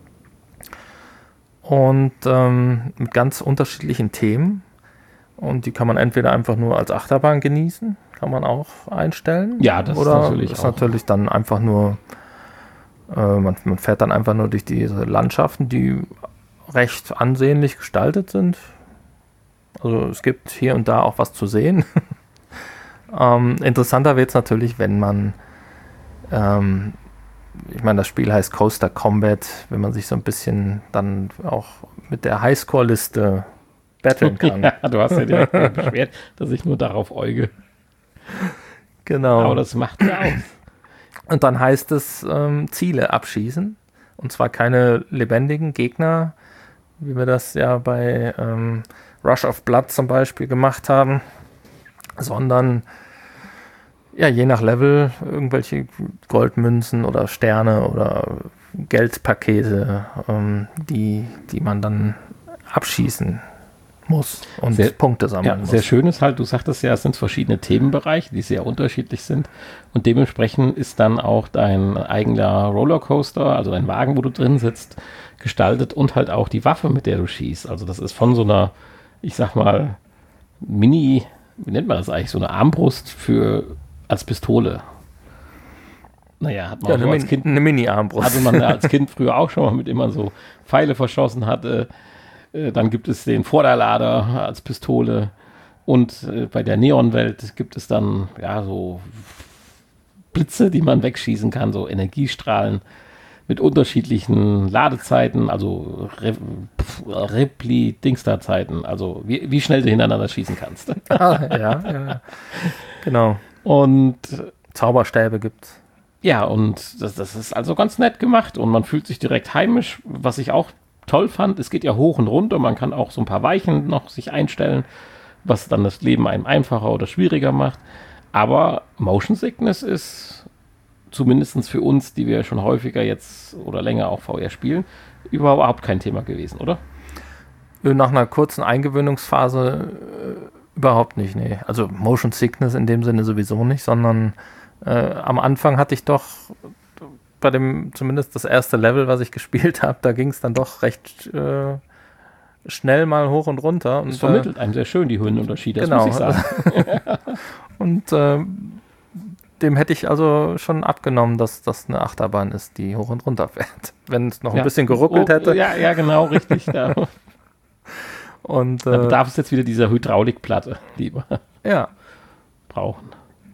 Und mit ganz unterschiedlichen Themen. Und die kann man entweder einfach nur als Achterbahn genießen, kann man auch einstellen. Ja, das oder ist natürlich ist auch. natürlich dann einfach nur, man fährt dann einfach nur durch diese Landschaften, die recht ansehnlich gestaltet sind. Also es gibt hier und da auch was zu sehen. Interessanter wird es natürlich, wenn man, ich meine, das Spiel heißt Coaster Combat, wenn man sich so ein bisschen dann auch mit der Highscore-Liste battlen kann. Ja, du hast ja direkt beschwert, dass ich nur darauf äuge. Genau. Aber das macht ja aus. Und dann heißt es Ziele abschießen. Und zwar keine lebendigen Gegner, wie wir das ja bei Rush of Blood zum Beispiel gemacht haben, sondern ja, je nach Level irgendwelche Goldmünzen oder Sterne oder Geldpakete, die man dann abschießen muss und sehr, Punkte sammeln muss. Sehr schön ist halt, du sagtest ja, es sind verschiedene Themenbereiche, die sehr unterschiedlich sind und dementsprechend ist dann auch dein eigener Rollercoaster, also dein Wagen, wo du drin sitzt, gestaltet und halt auch die Waffe, mit der du schießt. Also das ist von so einer, ich sag mal, wie nennt man das eigentlich, so eine Armbrust als Pistole. Naja, hat man ja, als Kind, eine Mini-Armbrust. hatte man als Kind früher auch schon mal mit immer so Pfeile verschossen hatte. Dann gibt es den Vorderlader als Pistole und bei der Neon-Welt gibt es dann ja so Blitze, die man wegschießen kann, so Energiestrahlen mit unterschiedlichen Ladezeiten, also Repli-Dingsda-Zeiten, also wie schnell du hintereinander schießen kannst. Ja, genau. Und Zauberstäbe gibt's. ja, und das ist also ganz nett gemacht und man fühlt sich direkt heimisch, was ich auch toll fand. Es geht ja hoch und runter, man kann auch so ein paar Weichen noch sich einstellen, was dann das Leben einem einfacher oder schwieriger macht. Aber Motion Sickness ist zumindest für uns, die wir schon häufiger jetzt oder länger auch VR spielen, überhaupt kein Thema gewesen, oder? Nach einer kurzen Eingewöhnungsphase überhaupt nicht, nee. Also Motion Sickness in dem Sinne sowieso nicht, sondern am Anfang hatte ich doch bei dem, zumindest das erste Level, was ich gespielt habe, da ging es dann doch recht schnell mal hoch und runter. Das vermittelt einem sehr schön die Höhenunterschiede, genau. Das muss ich sagen. Und dem hätte ich also schon abgenommen, dass das eine Achterbahn ist, die hoch und runter fährt. Wenn es noch ein bisschen geruckelt hätte. Ja, genau, richtig. Ja. Und da bedarf es jetzt wieder dieser Hydraulikplatte, die wir brauchen.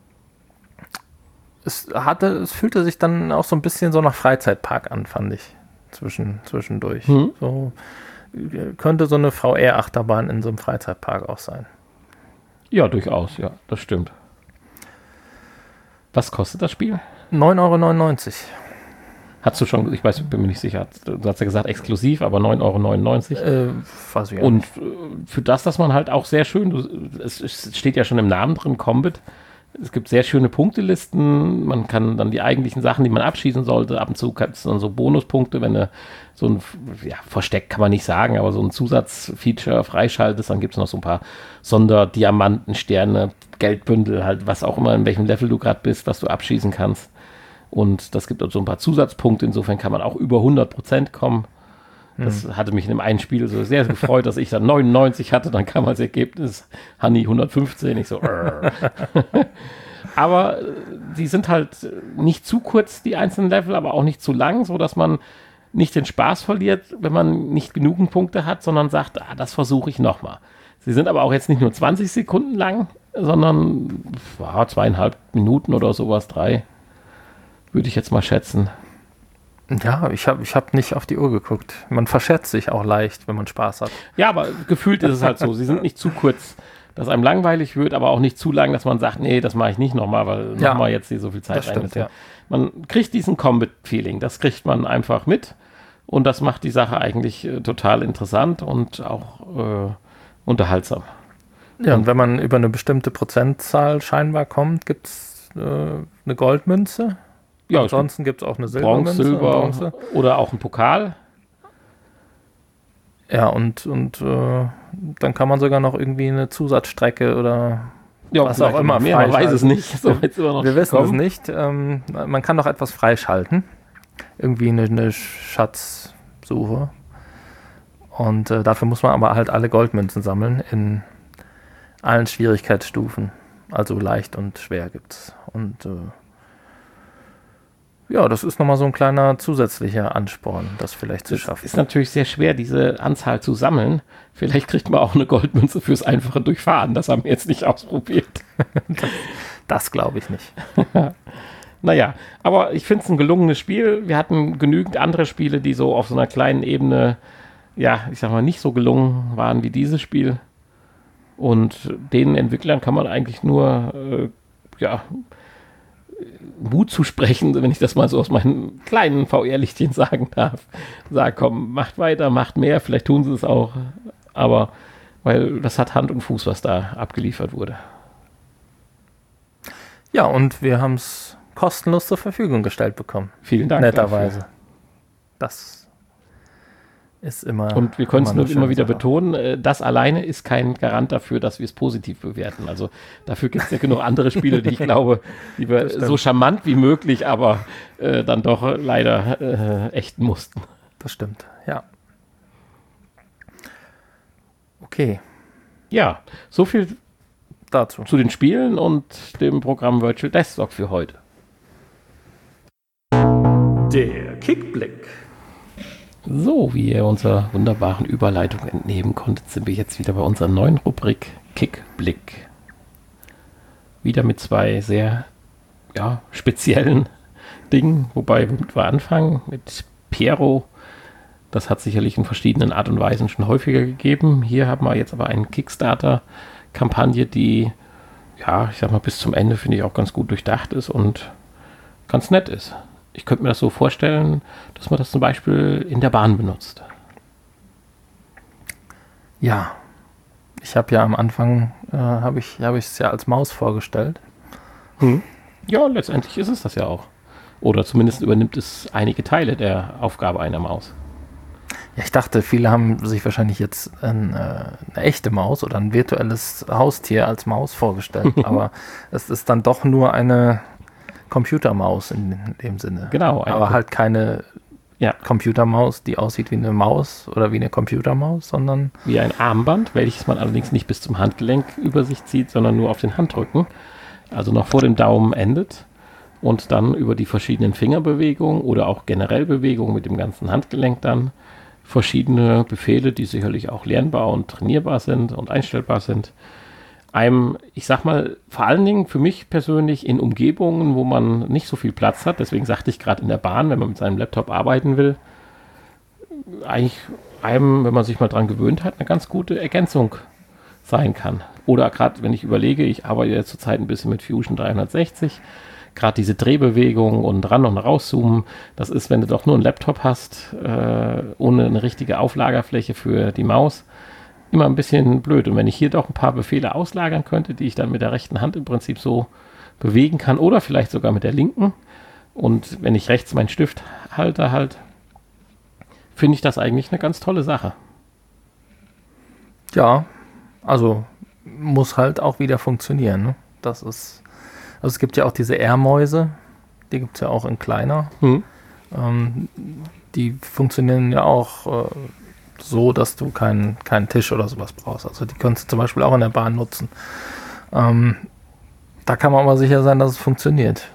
Es fühlte sich dann auch so ein bisschen so nach Freizeitpark an, fand ich, zwischendurch. So, könnte so eine VR-Achterbahn in so einem Freizeitpark auch sein. Ja, durchaus, ja, das stimmt. Was kostet das Spiel? 9,99 €. Hast du schon, ich bin mir nicht sicher, du hast ja gesagt exklusiv, aber 9,99 €. Weiß ich und für das, dass man halt auch sehr schön, es steht ja schon im Namen drin, Combat. Es gibt sehr schöne Punktelisten. Man kann dann die eigentlichen Sachen, die man abschießen sollte, ab und zu gibt es dann so Bonuspunkte, wenn du so ein Versteck kann man nicht sagen, aber so ein Zusatzfeature freischaltest, dann gibt es noch so ein paar Sonderdiamanten, Sterne, Geldbündel, halt was auch immer, in welchem Level du gerade bist, was du abschießen kannst. Und das gibt auch so ein paar Zusatzpunkte. Insofern kann man auch über 100% kommen. Das hatte mich in dem einen Spiel so sehr gefreut, dass ich dann 99 hatte. Dann kam als Ergebnis Hanni 115. Ich so, Aber die sind halt nicht zu kurz, die einzelnen Level, aber auch nicht zu lang, so dass man nicht den Spaß verliert, wenn man nicht genügend Punkte hat, sondern sagt, das versuche ich nochmal. Sie sind aber auch jetzt nicht nur 20 Sekunden lang, sondern 2,5 Minuten oder sowas, 3, würde ich jetzt mal schätzen. Ja, ich hab nicht auf die Uhr geguckt. Man verschätzt sich auch leicht, wenn man Spaß hat. Ja, aber gefühlt ist es halt so. Sie sind nicht zu kurz, dass einem langweilig wird, aber auch nicht zu lang, dass man sagt, nee, das mache ich nicht nochmal, weil nochmal jetzt hier so viel Zeit rein. Ja. Man kriegt diesen Combat-Feeling, das kriegt man einfach mit und das macht die Sache eigentlich total interessant und auch unterhaltsam. Ja, und wenn man über eine bestimmte Prozentzahl scheinbar kommt, gibt es eine Goldmünze. Ja, ansonsten gibt es auch eine Silbermünze. Bronze oder auch ein Pokal. Ja, und dann kann man sogar noch irgendwie eine Zusatzstrecke oder was auch immer mehr, man weiß es nicht. So wir wissen es nicht. Man kann noch etwas freischalten. Irgendwie eine Schatzsuche. Und dafür muss man aber halt alle Goldmünzen sammeln in allen Schwierigkeitsstufen. Also leicht und schwer gibt's. Und ja, das ist nochmal so ein kleiner zusätzlicher Ansporn, das vielleicht zu schaffen. Es ist natürlich sehr schwer, diese Anzahl zu sammeln. Vielleicht kriegt man auch eine Goldmünze fürs einfache Durchfahren. Das haben wir jetzt nicht ausprobiert. Das glaube ich nicht. Naja, aber ich finde es ein gelungenes Spiel. Wir hatten genügend andere Spiele, die so auf so einer kleinen Ebene, ja, ich sag mal, nicht so gelungen waren wie dieses Spiel. Und den Entwicklern kann man eigentlich nur, Mut zu sprechen, wenn ich das mal so aus meinen kleinen VR-Lichtchen sagen darf. Sag, komm, macht weiter, macht mehr, vielleicht tun sie es auch, aber weil das hat Hand und Fuß, was da abgeliefert wurde. Ja, und wir haben es kostenlos zur Verfügung gestellt bekommen. Vielen Dank. Netterweise. Das ist immer. Und wir können es nur immer wieder betonen, das alleine ist kein Garant dafür, dass wir es positiv bewerten. Also dafür gibt es ja genug andere Spiele, die ich glaube, die wir so charmant wie möglich, aber dann doch leider ächten mussten. Das stimmt, ja. Okay. Ja, so viel dazu. Zu den Spielen und dem Programm Virtual Desktop für heute. Der Kickblick. So, wie ihr unserer wunderbaren Überleitung entnehmen konntet, sind wir jetzt wieder bei unserer neuen Rubrik Kickblick. Wieder mit zwei sehr speziellen Dingen, wobei womit wir anfangen mit Pero. Das hat sicherlich in verschiedenen Art und Weisen schon häufiger gegeben. Hier haben wir jetzt aber eine Kickstarter-Kampagne, die, ich sag mal, bis zum Ende finde ich auch ganz gut durchdacht ist und ganz nett ist. Ich könnte mir das so vorstellen, dass man das zum Beispiel in der Bahn benutzt. Ja, ich habe ja am Anfang, habe ich es ja als Maus vorgestellt. Ja, letztendlich ist es das ja auch. Oder zumindest übernimmt es einige Teile der Aufgabe einer Maus. Ja, ich dachte, viele haben sich wahrscheinlich jetzt eine echte Maus oder ein virtuelles Haustier als Maus vorgestellt. Aber es ist dann doch nur eine Computermaus in dem Sinne. Genau. Aber halt keine Computermaus, die aussieht wie eine Maus oder wie eine Computermaus, sondern wie ein Armband, welches man allerdings nicht bis zum Handgelenk über sich zieht, sondern nur auf den Handrücken. Also noch vor dem Daumen endet und dann über die verschiedenen Fingerbewegungen oder auch generell Bewegungen mit dem ganzen Handgelenk dann verschiedene Befehle, die sicherlich auch lernbar und trainierbar sind und einstellbar sind, einem, ich sag mal, vor allen Dingen für mich persönlich in Umgebungen, wo man nicht so viel Platz hat, deswegen sagte ich gerade in der Bahn, wenn man mit seinem Laptop arbeiten will, eigentlich einem, wenn man sich mal dran gewöhnt hat, eine ganz gute Ergänzung sein kann. Oder gerade, wenn ich überlege, ich arbeite ja zurzeit ein bisschen mit Fusion 360, gerade diese Drehbewegung und ran und rauszoomen, das ist, wenn du doch nur einen Laptop hast, ohne eine richtige Auflagerfläche für die Maus, immer ein bisschen blöd. Und wenn ich hier doch ein paar Befehle auslagern könnte, die ich dann mit der rechten Hand im Prinzip so bewegen kann oder vielleicht sogar mit der linken und wenn ich rechts meinen Stift halte halt, finde ich das eigentlich eine ganz tolle Sache. Ja, also muss halt auch wieder funktionieren. Ne? Das ist, also es gibt ja auch diese Air-Mäuse, die gibt es ja auch in kleiner. Die funktionieren ja auch so, dass du keinen Tisch oder sowas brauchst. Also die kannst du zum Beispiel auch in der Bahn nutzen. Da kann man aber sicher sein, dass es funktioniert.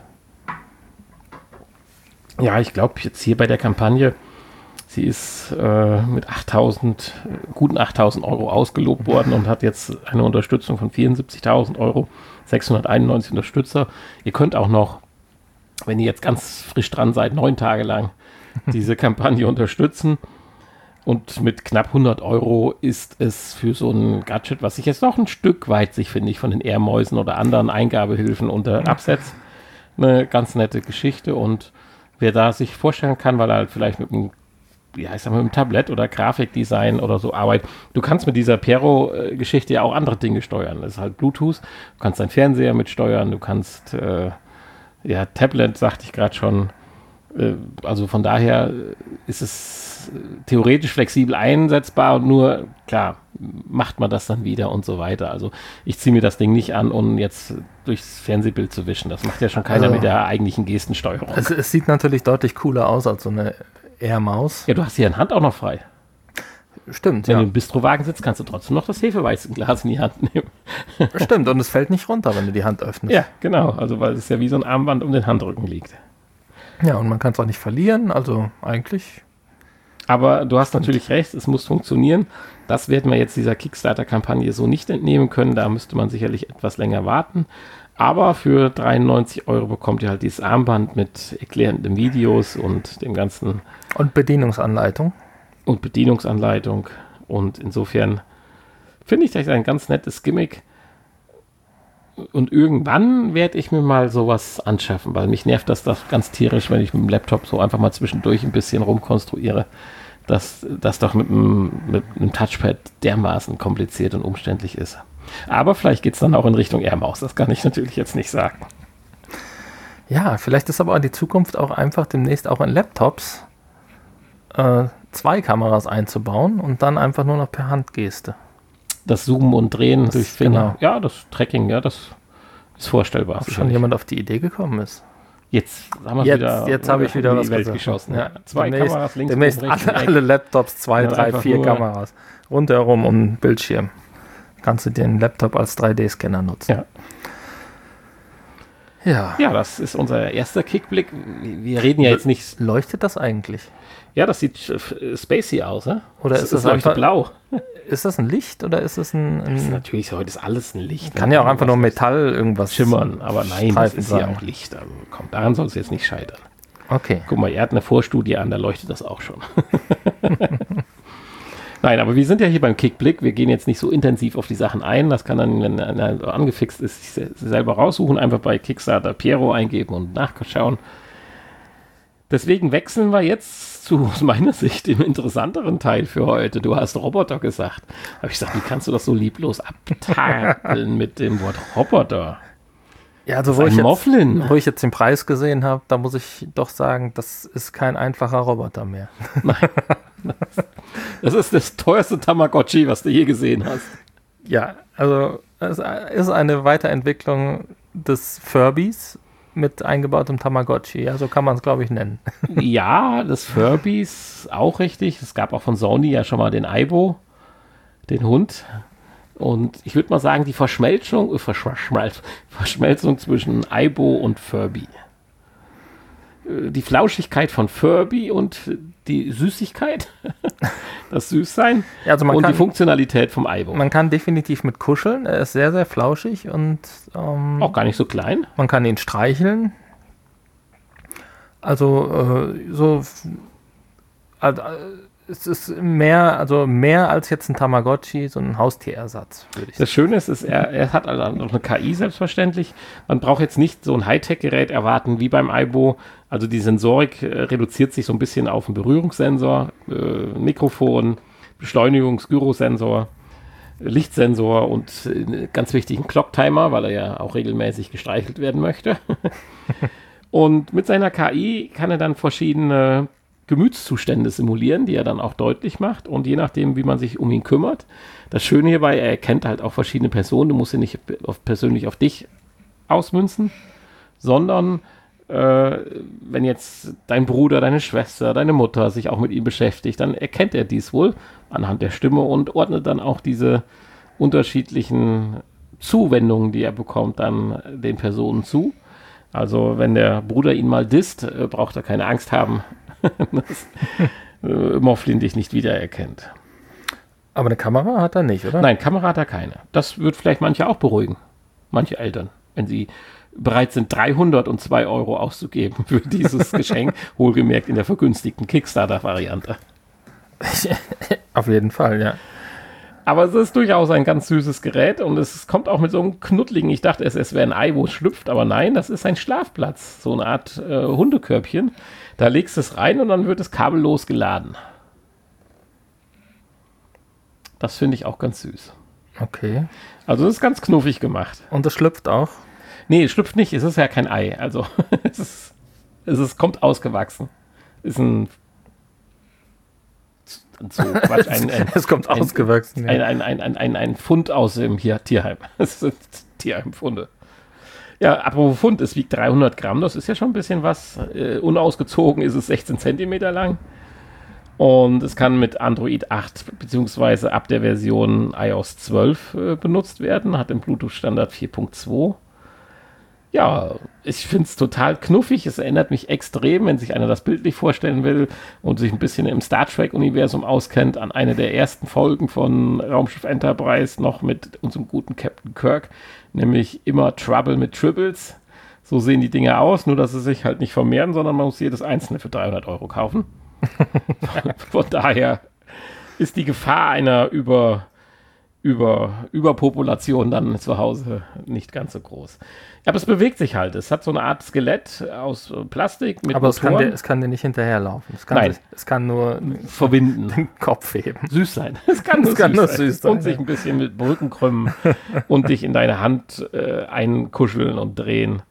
Ja, ich glaube jetzt hier bei der Kampagne, sie ist mit guten 8.000 Euro ausgelobt worden und hat jetzt eine Unterstützung von 74.000 Euro, 691 Unterstützer. Ihr könnt auch noch, wenn ihr jetzt ganz frisch dran seid, 9 Tage lang diese Kampagne unterstützen. Und mit knapp 100 € ist es für so ein Gadget, was sich jetzt noch ein Stück weit sich, finde ich, von den Ehrmäusen oder anderen Eingabehilfen absetzt, eine ganz nette Geschichte. Und wer da sich vorstellen kann, weil er halt vielleicht mit einem, mit einem Tablett oder Grafikdesign oder so arbeitet. Du kannst mit dieser Pero-Geschichte ja auch andere Dinge steuern. Das ist halt Bluetooth. Du kannst deinen Fernseher mitsteuern. Du kannst, Tablet, sagte ich gerade schon. Also von daher ist es theoretisch flexibel einsetzbar und nur, klar, macht man das dann wieder und so weiter. Also ich ziehe mir das Ding nicht an, um jetzt durchs Fernsehbild zu wischen. Das macht ja schon keiner mit der eigentlichen Gestensteuerung. Es sieht natürlich deutlich cooler aus als so eine Air-Maus. Ja, du hast hier in Hand auch noch frei. Stimmt, Wenn du im Bistrowagen sitzt, kannst du trotzdem noch das Hefeweizenglas in die Hand nehmen. Stimmt, und es fällt nicht runter, wenn du die Hand öffnest. Ja, genau. Also weil es ja wie so ein Armband um den Handrücken liegt. Ja, und man kann es auch nicht verlieren, also eigentlich. Aber du hast natürlich recht, es muss funktionieren. Das werden wir jetzt dieser Kickstarter-Kampagne so nicht entnehmen können. Da müsste man sicherlich etwas länger warten. Aber für 93 € bekommt ihr halt dieses Armband mit erklärenden Videos und dem ganzen... Und Bedienungsanleitung. Und insofern finde ich das ein ganz nettes Gimmick. Und irgendwann werde ich mir mal sowas anschaffen, weil mich nervt das ganz tierisch, wenn ich mit dem Laptop so einfach mal zwischendurch ein bisschen rumkonstruiere, dass das doch mit einem Touchpad dermaßen kompliziert und umständlich ist. Aber vielleicht geht es dann auch in Richtung Air-Maus, das kann ich natürlich jetzt nicht sagen. Ja, vielleicht ist aber die Zukunft auch einfach demnächst auch in Laptops 2 Kameras einzubauen und dann einfach nur noch per Handgeste. Das Zoomen und Drehen durch Finger. Genau. Ja, das Tracking, ja, das ist vorstellbar. Ob schon jemand auf die Idee gekommen ist. Jetzt haben wir wieder. Jetzt habe ich wieder in was die Welt gesagt. geschossen. Ja. 2 Kameras links demnächst und rechts. alle Laptops, 2, Ja, 3, 4 nur- Kameras. Rundherum um den Bildschirm. Kannst du den Laptop als 3D-Scanner nutzen. Ja. Ja, das ist unser erster Kickblick. Wir reden ja jetzt nicht. Leuchtet das eigentlich? Ja, das sieht spacey aus, ne? Oder ist das leuchtet einfach blau? Ist das ein Licht oder ist das ein Das ist natürlich, heute ist alles ein Licht. kann ja auch einfach nur Metall irgendwas schimmern, aber nein, das Streifen ist ja sein. auch Licht. Also, komm, daran soll es jetzt nicht scheitern. Okay. Guck mal, er hat eine Vorstudie an, da leuchtet das auch schon. Nein, aber wir sind ja hier beim Kickblick. Wir gehen jetzt nicht so intensiv auf die Sachen ein. Das kann dann, wenn einer angefixt ist, sich selber raussuchen. Einfach bei Kickstarter Pero eingeben und nachschauen. Deswegen wechseln wir jetzt zu, aus meiner Sicht, dem interessanteren Teil für heute. Du hast Roboter gesagt. Habe ich gesagt, wie kannst du das so lieblos abtakeln mit dem Wort Roboter? Ja, also Ein Mofflin. wo ich jetzt den Preis gesehen habe, da muss ich doch sagen, das ist kein einfacher Roboter mehr. Das ist das teuerste Tamagotchi, was du je gesehen hast. Ja, also es ist eine Weiterentwicklung des Furbys mit eingebautem Tamagotchi. Ja, so kann man es, glaube ich, nennen. Ja, des Furbies auch richtig. Es gab auch von Sony ja schon mal den Aibo, den Hund. Und ich würde mal sagen, die Verschmelzung zwischen Aibo und Furby. Die Flauschigkeit von Furby und die Süßigkeit, das Süßsein Ja, also und die Funktionalität vom Aibo. Man kann definitiv mit kuscheln. Er ist sehr, sehr flauschig und Auch gar nicht so klein. man kann ihn streicheln. Also es ist mehr als jetzt ein Tamagotchi, so ein Haustierersatz, würde ich sagen. Das Schöne ist, er hat also noch eine KI selbstverständlich. Man braucht jetzt nicht so ein Hightech-Gerät erwarten wie beim Aibo. Also die Sensorik reduziert sich so ein bisschen auf einen Berührungssensor, Mikrofon, Beschleunigungs-Gyrosensor, Lichtsensor und ganz wichtig einen Clock-Timer, weil er ja auch regelmäßig gestreichelt werden möchte. Und mit seiner KI kann er dann verschiedene Gemütszustände simulieren, die er dann auch deutlich macht und je nachdem, wie man sich um ihn kümmert. Das Schöne hierbei, er erkennt halt auch verschiedene Personen, du musst ihn nicht persönlich auf dich ausmünzen, sondern wenn jetzt dein Bruder, deine Schwester, deine Mutter sich auch mit ihm beschäftigt, dann erkennt er dies wohl anhand der Stimme und ordnet dann auch diese unterschiedlichen Zuwendungen, die er bekommt, dann den Personen zu. Also wenn der Bruder ihn mal disst, braucht er keine Angst haben, dass Mofflin dich nicht wiedererkennt. Aber eine Kamera hat er nicht, oder? Nein, Kamera hat er keine. Das wird vielleicht manche auch beruhigen. Manche Eltern. Wenn Sie bereit sind, 302 € auszugeben für dieses Geschenk, wohlgemerkt in der vergünstigten Kickstarter-Variante. Auf jeden Fall, ja. Aber es ist durchaus ein ganz süßes Gerät und es kommt auch mit so einem knuddeligen, ich dachte, es wäre ein Ei, wo es schlüpft, aber nein, das ist ein Schlafplatz, so eine Art Hundekörbchen. Da legst du es rein und dann wird es kabellos geladen. Das finde ich auch ganz süß. Okay. Also das ist ganz knuffig gemacht. Und es schlüpft auch? Nee, es schlüpft nicht, es ist ja kein Ei. Also kommt ausgewachsen. Ist es kommt ausgewachsen. Ein Pfund aus dem Tierheim. Es sind Tierheimfunde. Ja, apropos Pfund, es wiegt 300 Gramm, das ist ja schon ein bisschen was. Unausgezogen ist es 16 Zentimeter lang. Und es kann mit Android 8 bzw. ab der Version iOS 12 benutzt werden, hat den Bluetooth-Standard 4.2. Ja, ich finde es total knuffig. Es erinnert mich extrem, wenn sich einer das bildlich vorstellen will und sich ein bisschen im Star Trek-Universum auskennt, an eine der ersten Folgen von Raumschiff Enterprise noch mit unserem guten Captain Kirk, nämlich immer Trouble mit Tribbles. So sehen die Dinge aus, nur dass sie sich halt nicht vermehren, sondern man muss jedes einzelne für 300 € kaufen. Von daher ist die Gefahr einer Überpopulation dann zu Hause nicht ganz so groß. Aber es bewegt sich halt. Es hat so eine Art Skelett aus Plastik mit Aber Motoren. es kann dir nicht hinterherlaufen. Nein. Es kann nur verbinden. Den Kopf heben. Süß sein. Es kann nur süß sein. Und sich ein bisschen mit dem Rücken krümmen und dich in deine Hand einkuscheln und drehen.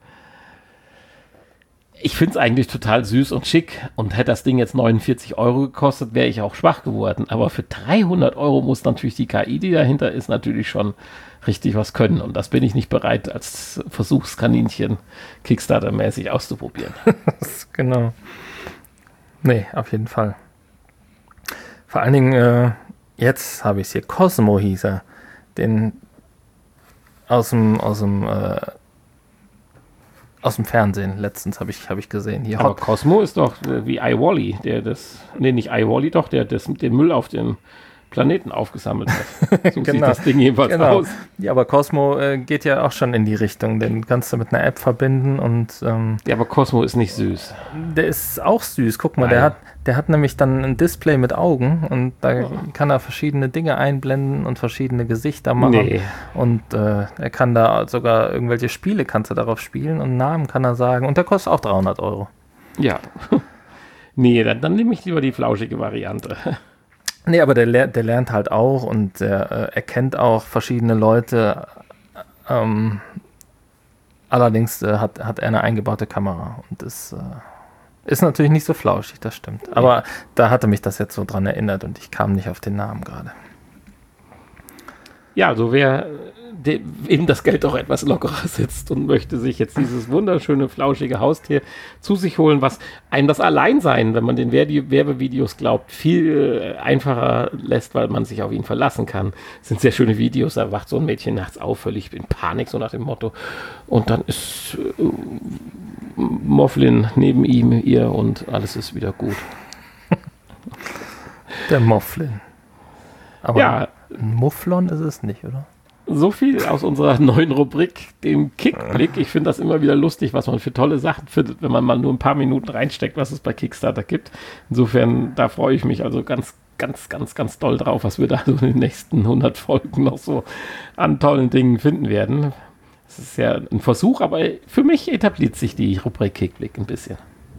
Ich finde es eigentlich total süß und schick und hätte das Ding jetzt 49 € gekostet, wäre ich auch schwach geworden. Aber für 300 € muss natürlich die KI, die dahinter ist, natürlich schon richtig was können. Und das bin ich nicht bereit, als Versuchskaninchen Kickstarter-mäßig auszuprobieren. Genau. Nee, auf jeden Fall. Vor allen Dingen, jetzt habe ich es hier, Cosmo hieß er. Den aus dem Fernsehen letztens habe ich gesehen. Hier aber Cosmo ist doch wie iWall-E, nicht iWall-E, doch, der den Müll auf dem Planeten aufgesammelt hat. So genau. Sieht das Ding jedenfalls aus. Ja, aber Cosmo geht ja auch schon in die Richtung. Den kannst du mit einer App verbinden und ja, aber Cosmo ist nicht süß. Der ist auch süß. Guck mal, der hat nämlich dann ein Display mit Augen und da kann er verschiedene Dinge einblenden und verschiedene Gesichter machen. Nee. Und er kann da sogar irgendwelche Spiele kannst du darauf spielen und Namen kann er sagen. Und der kostet auch 300 €. Ja. Nee, dann nehme ich lieber die flauschige Variante. Nee, aber der lernt halt auch und der erkennt auch verschiedene Leute. Allerdings hat er eine eingebaute Kamera und das ist natürlich nicht so flauschig, das stimmt. Aber da hatte mich das jetzt so dran erinnert und ich kam nicht auf den Namen gerade. Ja, also wer eben das Geld auch etwas lockerer sitzt und möchte sich jetzt dieses wunderschöne, flauschige Haustier zu sich holen, was einem das Alleinsein, wenn man den Werbevideos glaubt, viel einfacher lässt, weil man sich auf ihn verlassen kann. Das sind sehr schöne Videos, da wacht so ein Mädchen nachts auf, völlig in Panik, so nach dem Motto. Und dann ist Mofflin neben ihr und alles ist wieder gut. Der Mofflin. Aber ja, ein Mufflon ist es nicht, oder? So viel aus unserer neuen Rubrik, dem Kickblick. Ich finde das immer wieder lustig, was man für tolle Sachen findet, wenn man mal nur ein paar Minuten reinsteckt, was es bei Kickstarter gibt. Insofern, da freue ich mich also ganz doll drauf, was wir da so in den nächsten 100 Folgen noch so an tollen Dingen finden werden. Es ist ja ein Versuch, aber für mich etabliert sich die Rubrik Kickblick ein bisschen.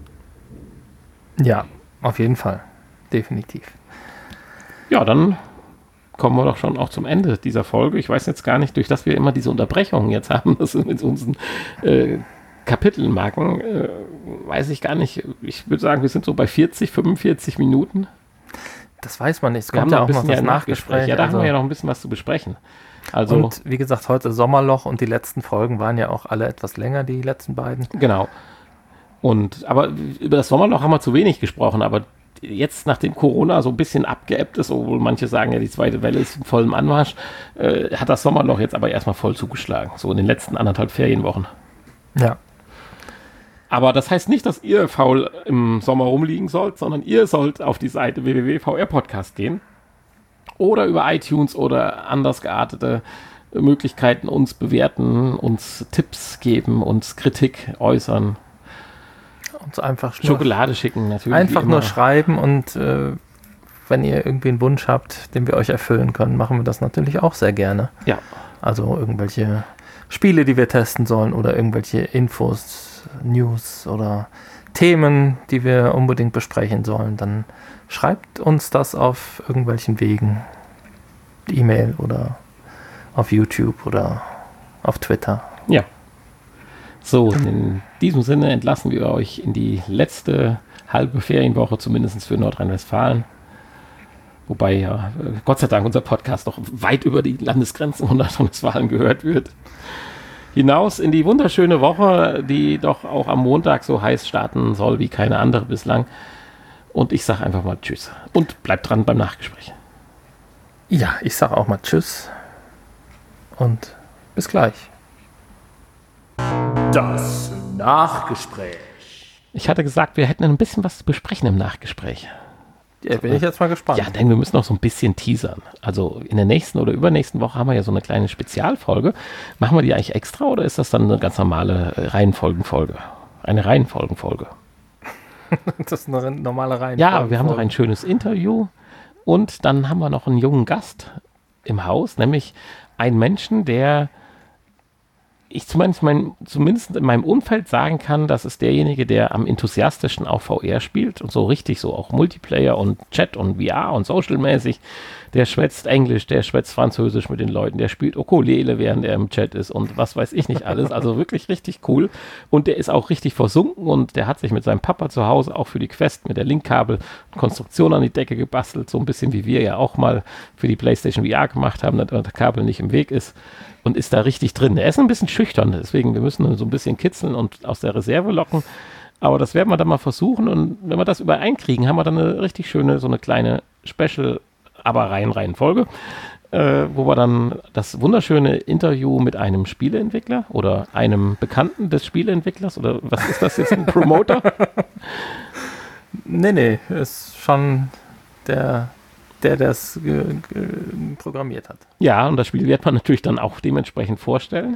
Ja, auf jeden Fall. Definitiv. Ja, dann kommen wir doch schon auch zum Ende dieser Folge. Ich weiß jetzt gar nicht, durch das wir immer diese Unterbrechungen jetzt haben, das sind mit unseren Kapitelmarken, weiß ich gar nicht. Ich würde sagen, wir sind so bei 45 Minuten. Das weiß man nicht. Es kommt ja auch noch das Nachgespräch. Ja, da haben wir ja noch ein bisschen was zu besprechen. Also, und wie gesagt, heute Sommerloch und die letzten Folgen waren ja auch alle etwas länger, die letzten beiden. Genau. Aber über das Sommerloch haben wir zu wenig gesprochen, aber jetzt, nachdem Corona so ein bisschen abgeebbt ist, obwohl manche sagen ja, die zweite Welle ist in vollem Anmarsch, hat das Sommerloch jetzt aber erstmal voll zugeschlagen, so in den letzten 1,5 Ferienwochen. Ja. Aber das heißt nicht, dass ihr faul im Sommer rumliegen sollt, sondern ihr sollt auf die Seite www.vrpodcast gehen oder über iTunes oder anders geartete Möglichkeiten, uns bewerten, uns Tipps geben, uns Kritik äußern. Uns einfach Schokolade schicken, natürlich. Einfach nur schreiben und wenn ihr irgendwie einen Wunsch habt, den wir euch erfüllen können, machen wir das natürlich auch sehr gerne. Ja. Also irgendwelche Spiele, die wir testen sollen oder irgendwelche Infos, News oder Themen, die wir unbedingt besprechen sollen, dann schreibt uns das auf irgendwelchen Wegen. E-Mail oder auf YouTube oder auf Twitter. Ja. So, in diesem Sinne entlassen wir euch in die letzte halbe Ferienwoche, zumindest für Nordrhein-Westfalen. Wobei ja, Gott sei Dank, unser Podcast noch weit über die Landesgrenzen von Nordrhein-Westfalen gehört wird. Hinaus in die wunderschöne Woche, die doch auch am Montag so heiß starten soll wie keine andere bislang. Und ich sage einfach mal Tschüss. Und bleibt dran beim Nachgespräch. Ja, ich sage auch mal Tschüss. Und bis gleich. Das Nachgespräch. Ich hatte gesagt, wir hätten ein bisschen was zu besprechen im Nachgespräch. Ja, bin ich jetzt mal gespannt. Ja, denn wir müssen noch so ein bisschen teasern. Also in der nächsten oder übernächsten Woche haben wir ja so eine kleine Spezialfolge. Machen wir die eigentlich extra oder ist das dann eine ganz normale Reihenfolgenfolge? Eine Reihenfolgenfolge. Das ist eine normale Reihenfolge. Ja, wir haben noch ein schönes Interview und dann haben wir noch einen jungen Gast im Haus, nämlich einen Menschen, der ich zumindest in meinem Umfeld sagen kann, das ist derjenige, der am enthusiastischsten auch VR spielt und so richtig so auch Multiplayer und Chat und VR und Social-mäßig. Der schwätzt Englisch, der schwätzt Französisch mit den Leuten, der spielt Ukulele, während er im Chat ist und was weiß ich nicht alles. Also wirklich richtig cool. Und der ist auch richtig versunken und der hat sich mit seinem Papa zu Hause auch für die Quest mit der Linkkabel Konstruktion an die Decke gebastelt, so ein bisschen wie wir ja auch mal für die PlayStation VR gemacht haben, damit das Kabel nicht im Weg ist. Und ist da richtig drin. Er ist ein bisschen schüchtern, deswegen wir müssen ihn so ein bisschen kitzeln und aus der Reserve locken. Aber das werden wir dann mal versuchen. Und wenn wir das übereinkriegen, haben wir dann eine richtig schöne, so eine kleine Special, aber Reihenfolge, wo wir dann das wunderschöne Interview mit einem Spieleentwickler oder einem Bekannten des Spieleentwicklers oder was ist das jetzt, ein Promoter? Nee, ist schon der das programmiert hat. Ja, und das Spiel wird man natürlich dann auch dementsprechend vorstellen.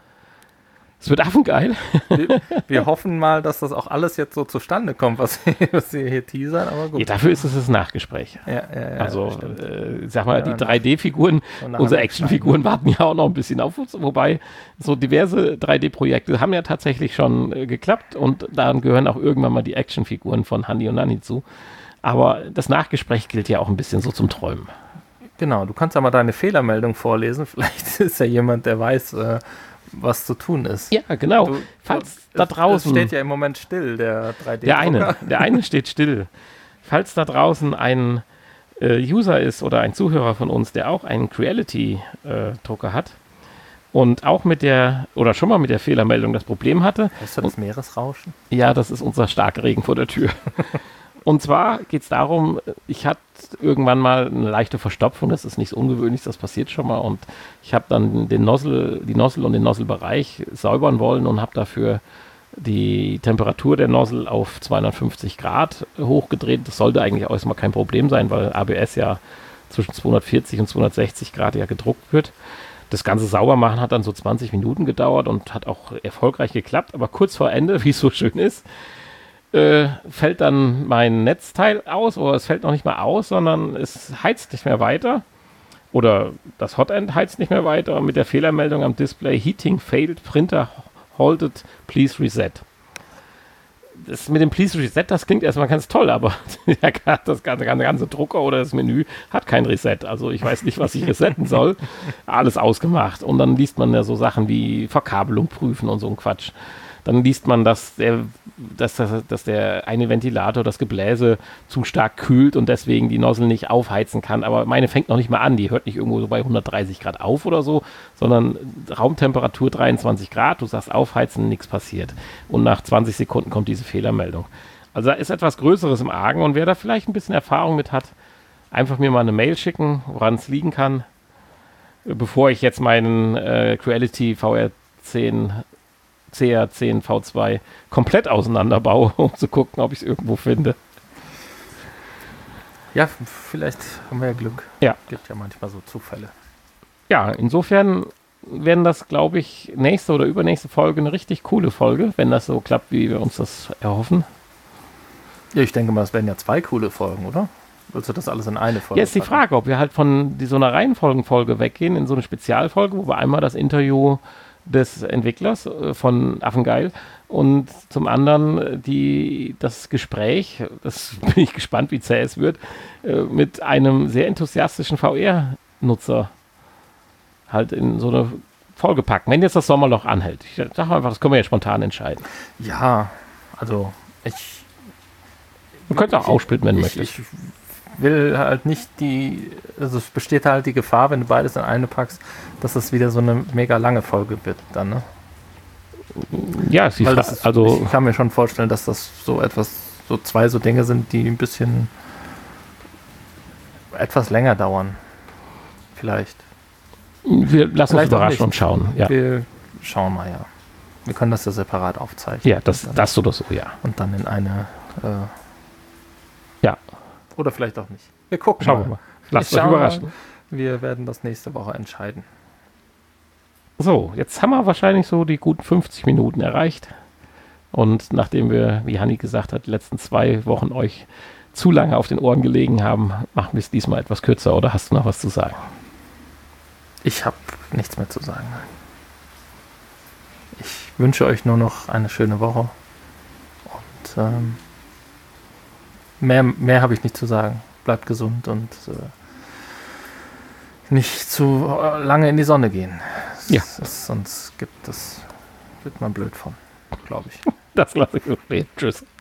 Es wird affengeil. Wir hoffen mal, dass das auch alles jetzt so zustande kommt, was wir hier teasern, aber gut. Ja, dafür ist es das Nachgespräch. Ja, also, sag mal, die 3D-Figuren, unsere Actionfiguren warten ja auch noch ein bisschen auf uns, wobei so diverse 3D-Projekte haben ja tatsächlich schon geklappt und dann gehören auch irgendwann mal die Actionfiguren von Hanni und Nanni zu. Aber das Nachgespräch gilt ja auch ein bisschen so zum Träumen. Genau, du kannst ja mal deine Fehlermeldung vorlesen. Vielleicht ist ja jemand, der weiß, was zu tun ist. Ja, genau. Falls da draußen... Es steht ja im Moment still, der 3D-Drucker. Der eine steht still. Falls da draußen ein User ist oder ein Zuhörer von uns, der auch einen Creality-Drucker hat und auch mit der, oder schon mal mit der Fehlermeldung das Problem hatte... Hast du das Meeresrauschen? Ja, das ist unser Starkregen vor der Tür. Und zwar geht es darum, ich hatte irgendwann mal eine leichte Verstopfung, das ist nichts Ungewöhnliches, das passiert schon mal. Und ich habe dann die Nozzle und den Nozzle-Bereich säubern wollen und habe dafür die Temperatur der Nozzle auf 250 Grad hochgedreht. Das sollte eigentlich auch erstmal kein Problem sein, weil ABS ja zwischen 240 und 260 Grad ja gedruckt wird. Das ganze Saubermachen hat dann so 20 Minuten gedauert und hat auch erfolgreich geklappt. Aber kurz vor Ende, wie es so schön ist, fällt dann mein Netzteil aus, oder es fällt noch nicht mal aus, sondern es heizt nicht mehr weiter. Oder das Hotend heizt nicht mehr weiter mit der Fehlermeldung am Display: Heating failed, Printer halted, please reset. Das mit dem Please Reset, das klingt erstmal ganz toll, aber das ganze Drucker oder das Menü hat kein Reset. Also ich weiß nicht, was ich resetten soll. Alles ausgemacht. Und dann liest man ja so Sachen wie Verkabelung prüfen und so ein Quatsch. Dann liest man, dass der eine Ventilator das Gebläse zu stark kühlt und deswegen die Nozzle nicht aufheizen kann. Aber meine fängt noch nicht mal an. Die hört nicht irgendwo so bei 130 Grad auf oder so, sondern Raumtemperatur 23 Grad. Du sagst aufheizen, nichts passiert. Und nach 20 Sekunden kommt diese Fehlermeldung. Also da ist etwas Größeres im Argen. Und wer da vielleicht ein bisschen Erfahrung mit hat, einfach mir mal eine Mail schicken, woran es liegen kann, bevor ich jetzt meinen Creality VR10 CR10 V2 komplett auseinanderbaue, um zu gucken, ob ich es irgendwo finde. Ja, vielleicht haben wir ja Glück. Ja. Gibt ja manchmal so Zufälle. Ja, insofern werden das, glaube ich, nächste oder übernächste Folge eine richtig coole Folge, wenn das so klappt, wie wir uns das erhoffen. Ja, ich denke mal, das werden ja 2 coole Folgen, oder? Willst du das alles in eine Folge? Jetzt die Frage, ob wir halt von so einer Reihenfolgenfolge weggehen in so eine Spezialfolge, wo wir einmal das Interview des Entwicklers von Affengeil und zum anderen das Gespräch, das bin ich gespannt, wie zäh es wird, mit einem sehr enthusiastischen VR-Nutzer halt in so eine Folge packen, wenn jetzt das Sommerloch anhält. Ich sage einfach, das können wir ja spontan entscheiden. Ja, also Du könntest auch ausspielen, wenn du möchtest. Ich will halt nicht also es besteht halt die Gefahr, wenn du beides in eine packst, dass das wieder so eine mega lange Folge wird dann, ne? Ja, ist die Frage. Also ich kann mir schon vorstellen, dass das so 2 so Dinge sind, die ein bisschen etwas länger dauern. Vielleicht. Wir lassen uns Vielleicht auch überraschen nicht. und schauen. Ja, Wir schauen mal, ja. Wir können das ja separat aufzeichnen. ja das oder so, ja. Und dann in eine Ja, oder vielleicht auch nicht. Wir gucken schauen wir mal. Lasst euch überraschen. Wir werden das nächste Woche entscheiden. So, jetzt haben wir wahrscheinlich so die guten 50 Minuten erreicht. Und nachdem wir, wie Hanni gesagt hat, die letzten 2 Wochen euch zu lange auf den Ohren gelegen haben, machen wir es diesmal etwas kürzer. Oder hast du noch was zu sagen? Ich habe nichts mehr zu sagen. Ich wünsche euch nur noch eine schöne Woche. Und mehr habe ich nicht zu sagen. Bleibt gesund und nicht zu lange in die Sonne gehen. Ja. Sonst wird man blöd von, glaube ich. Das lasse ich so stehen. Tschüss.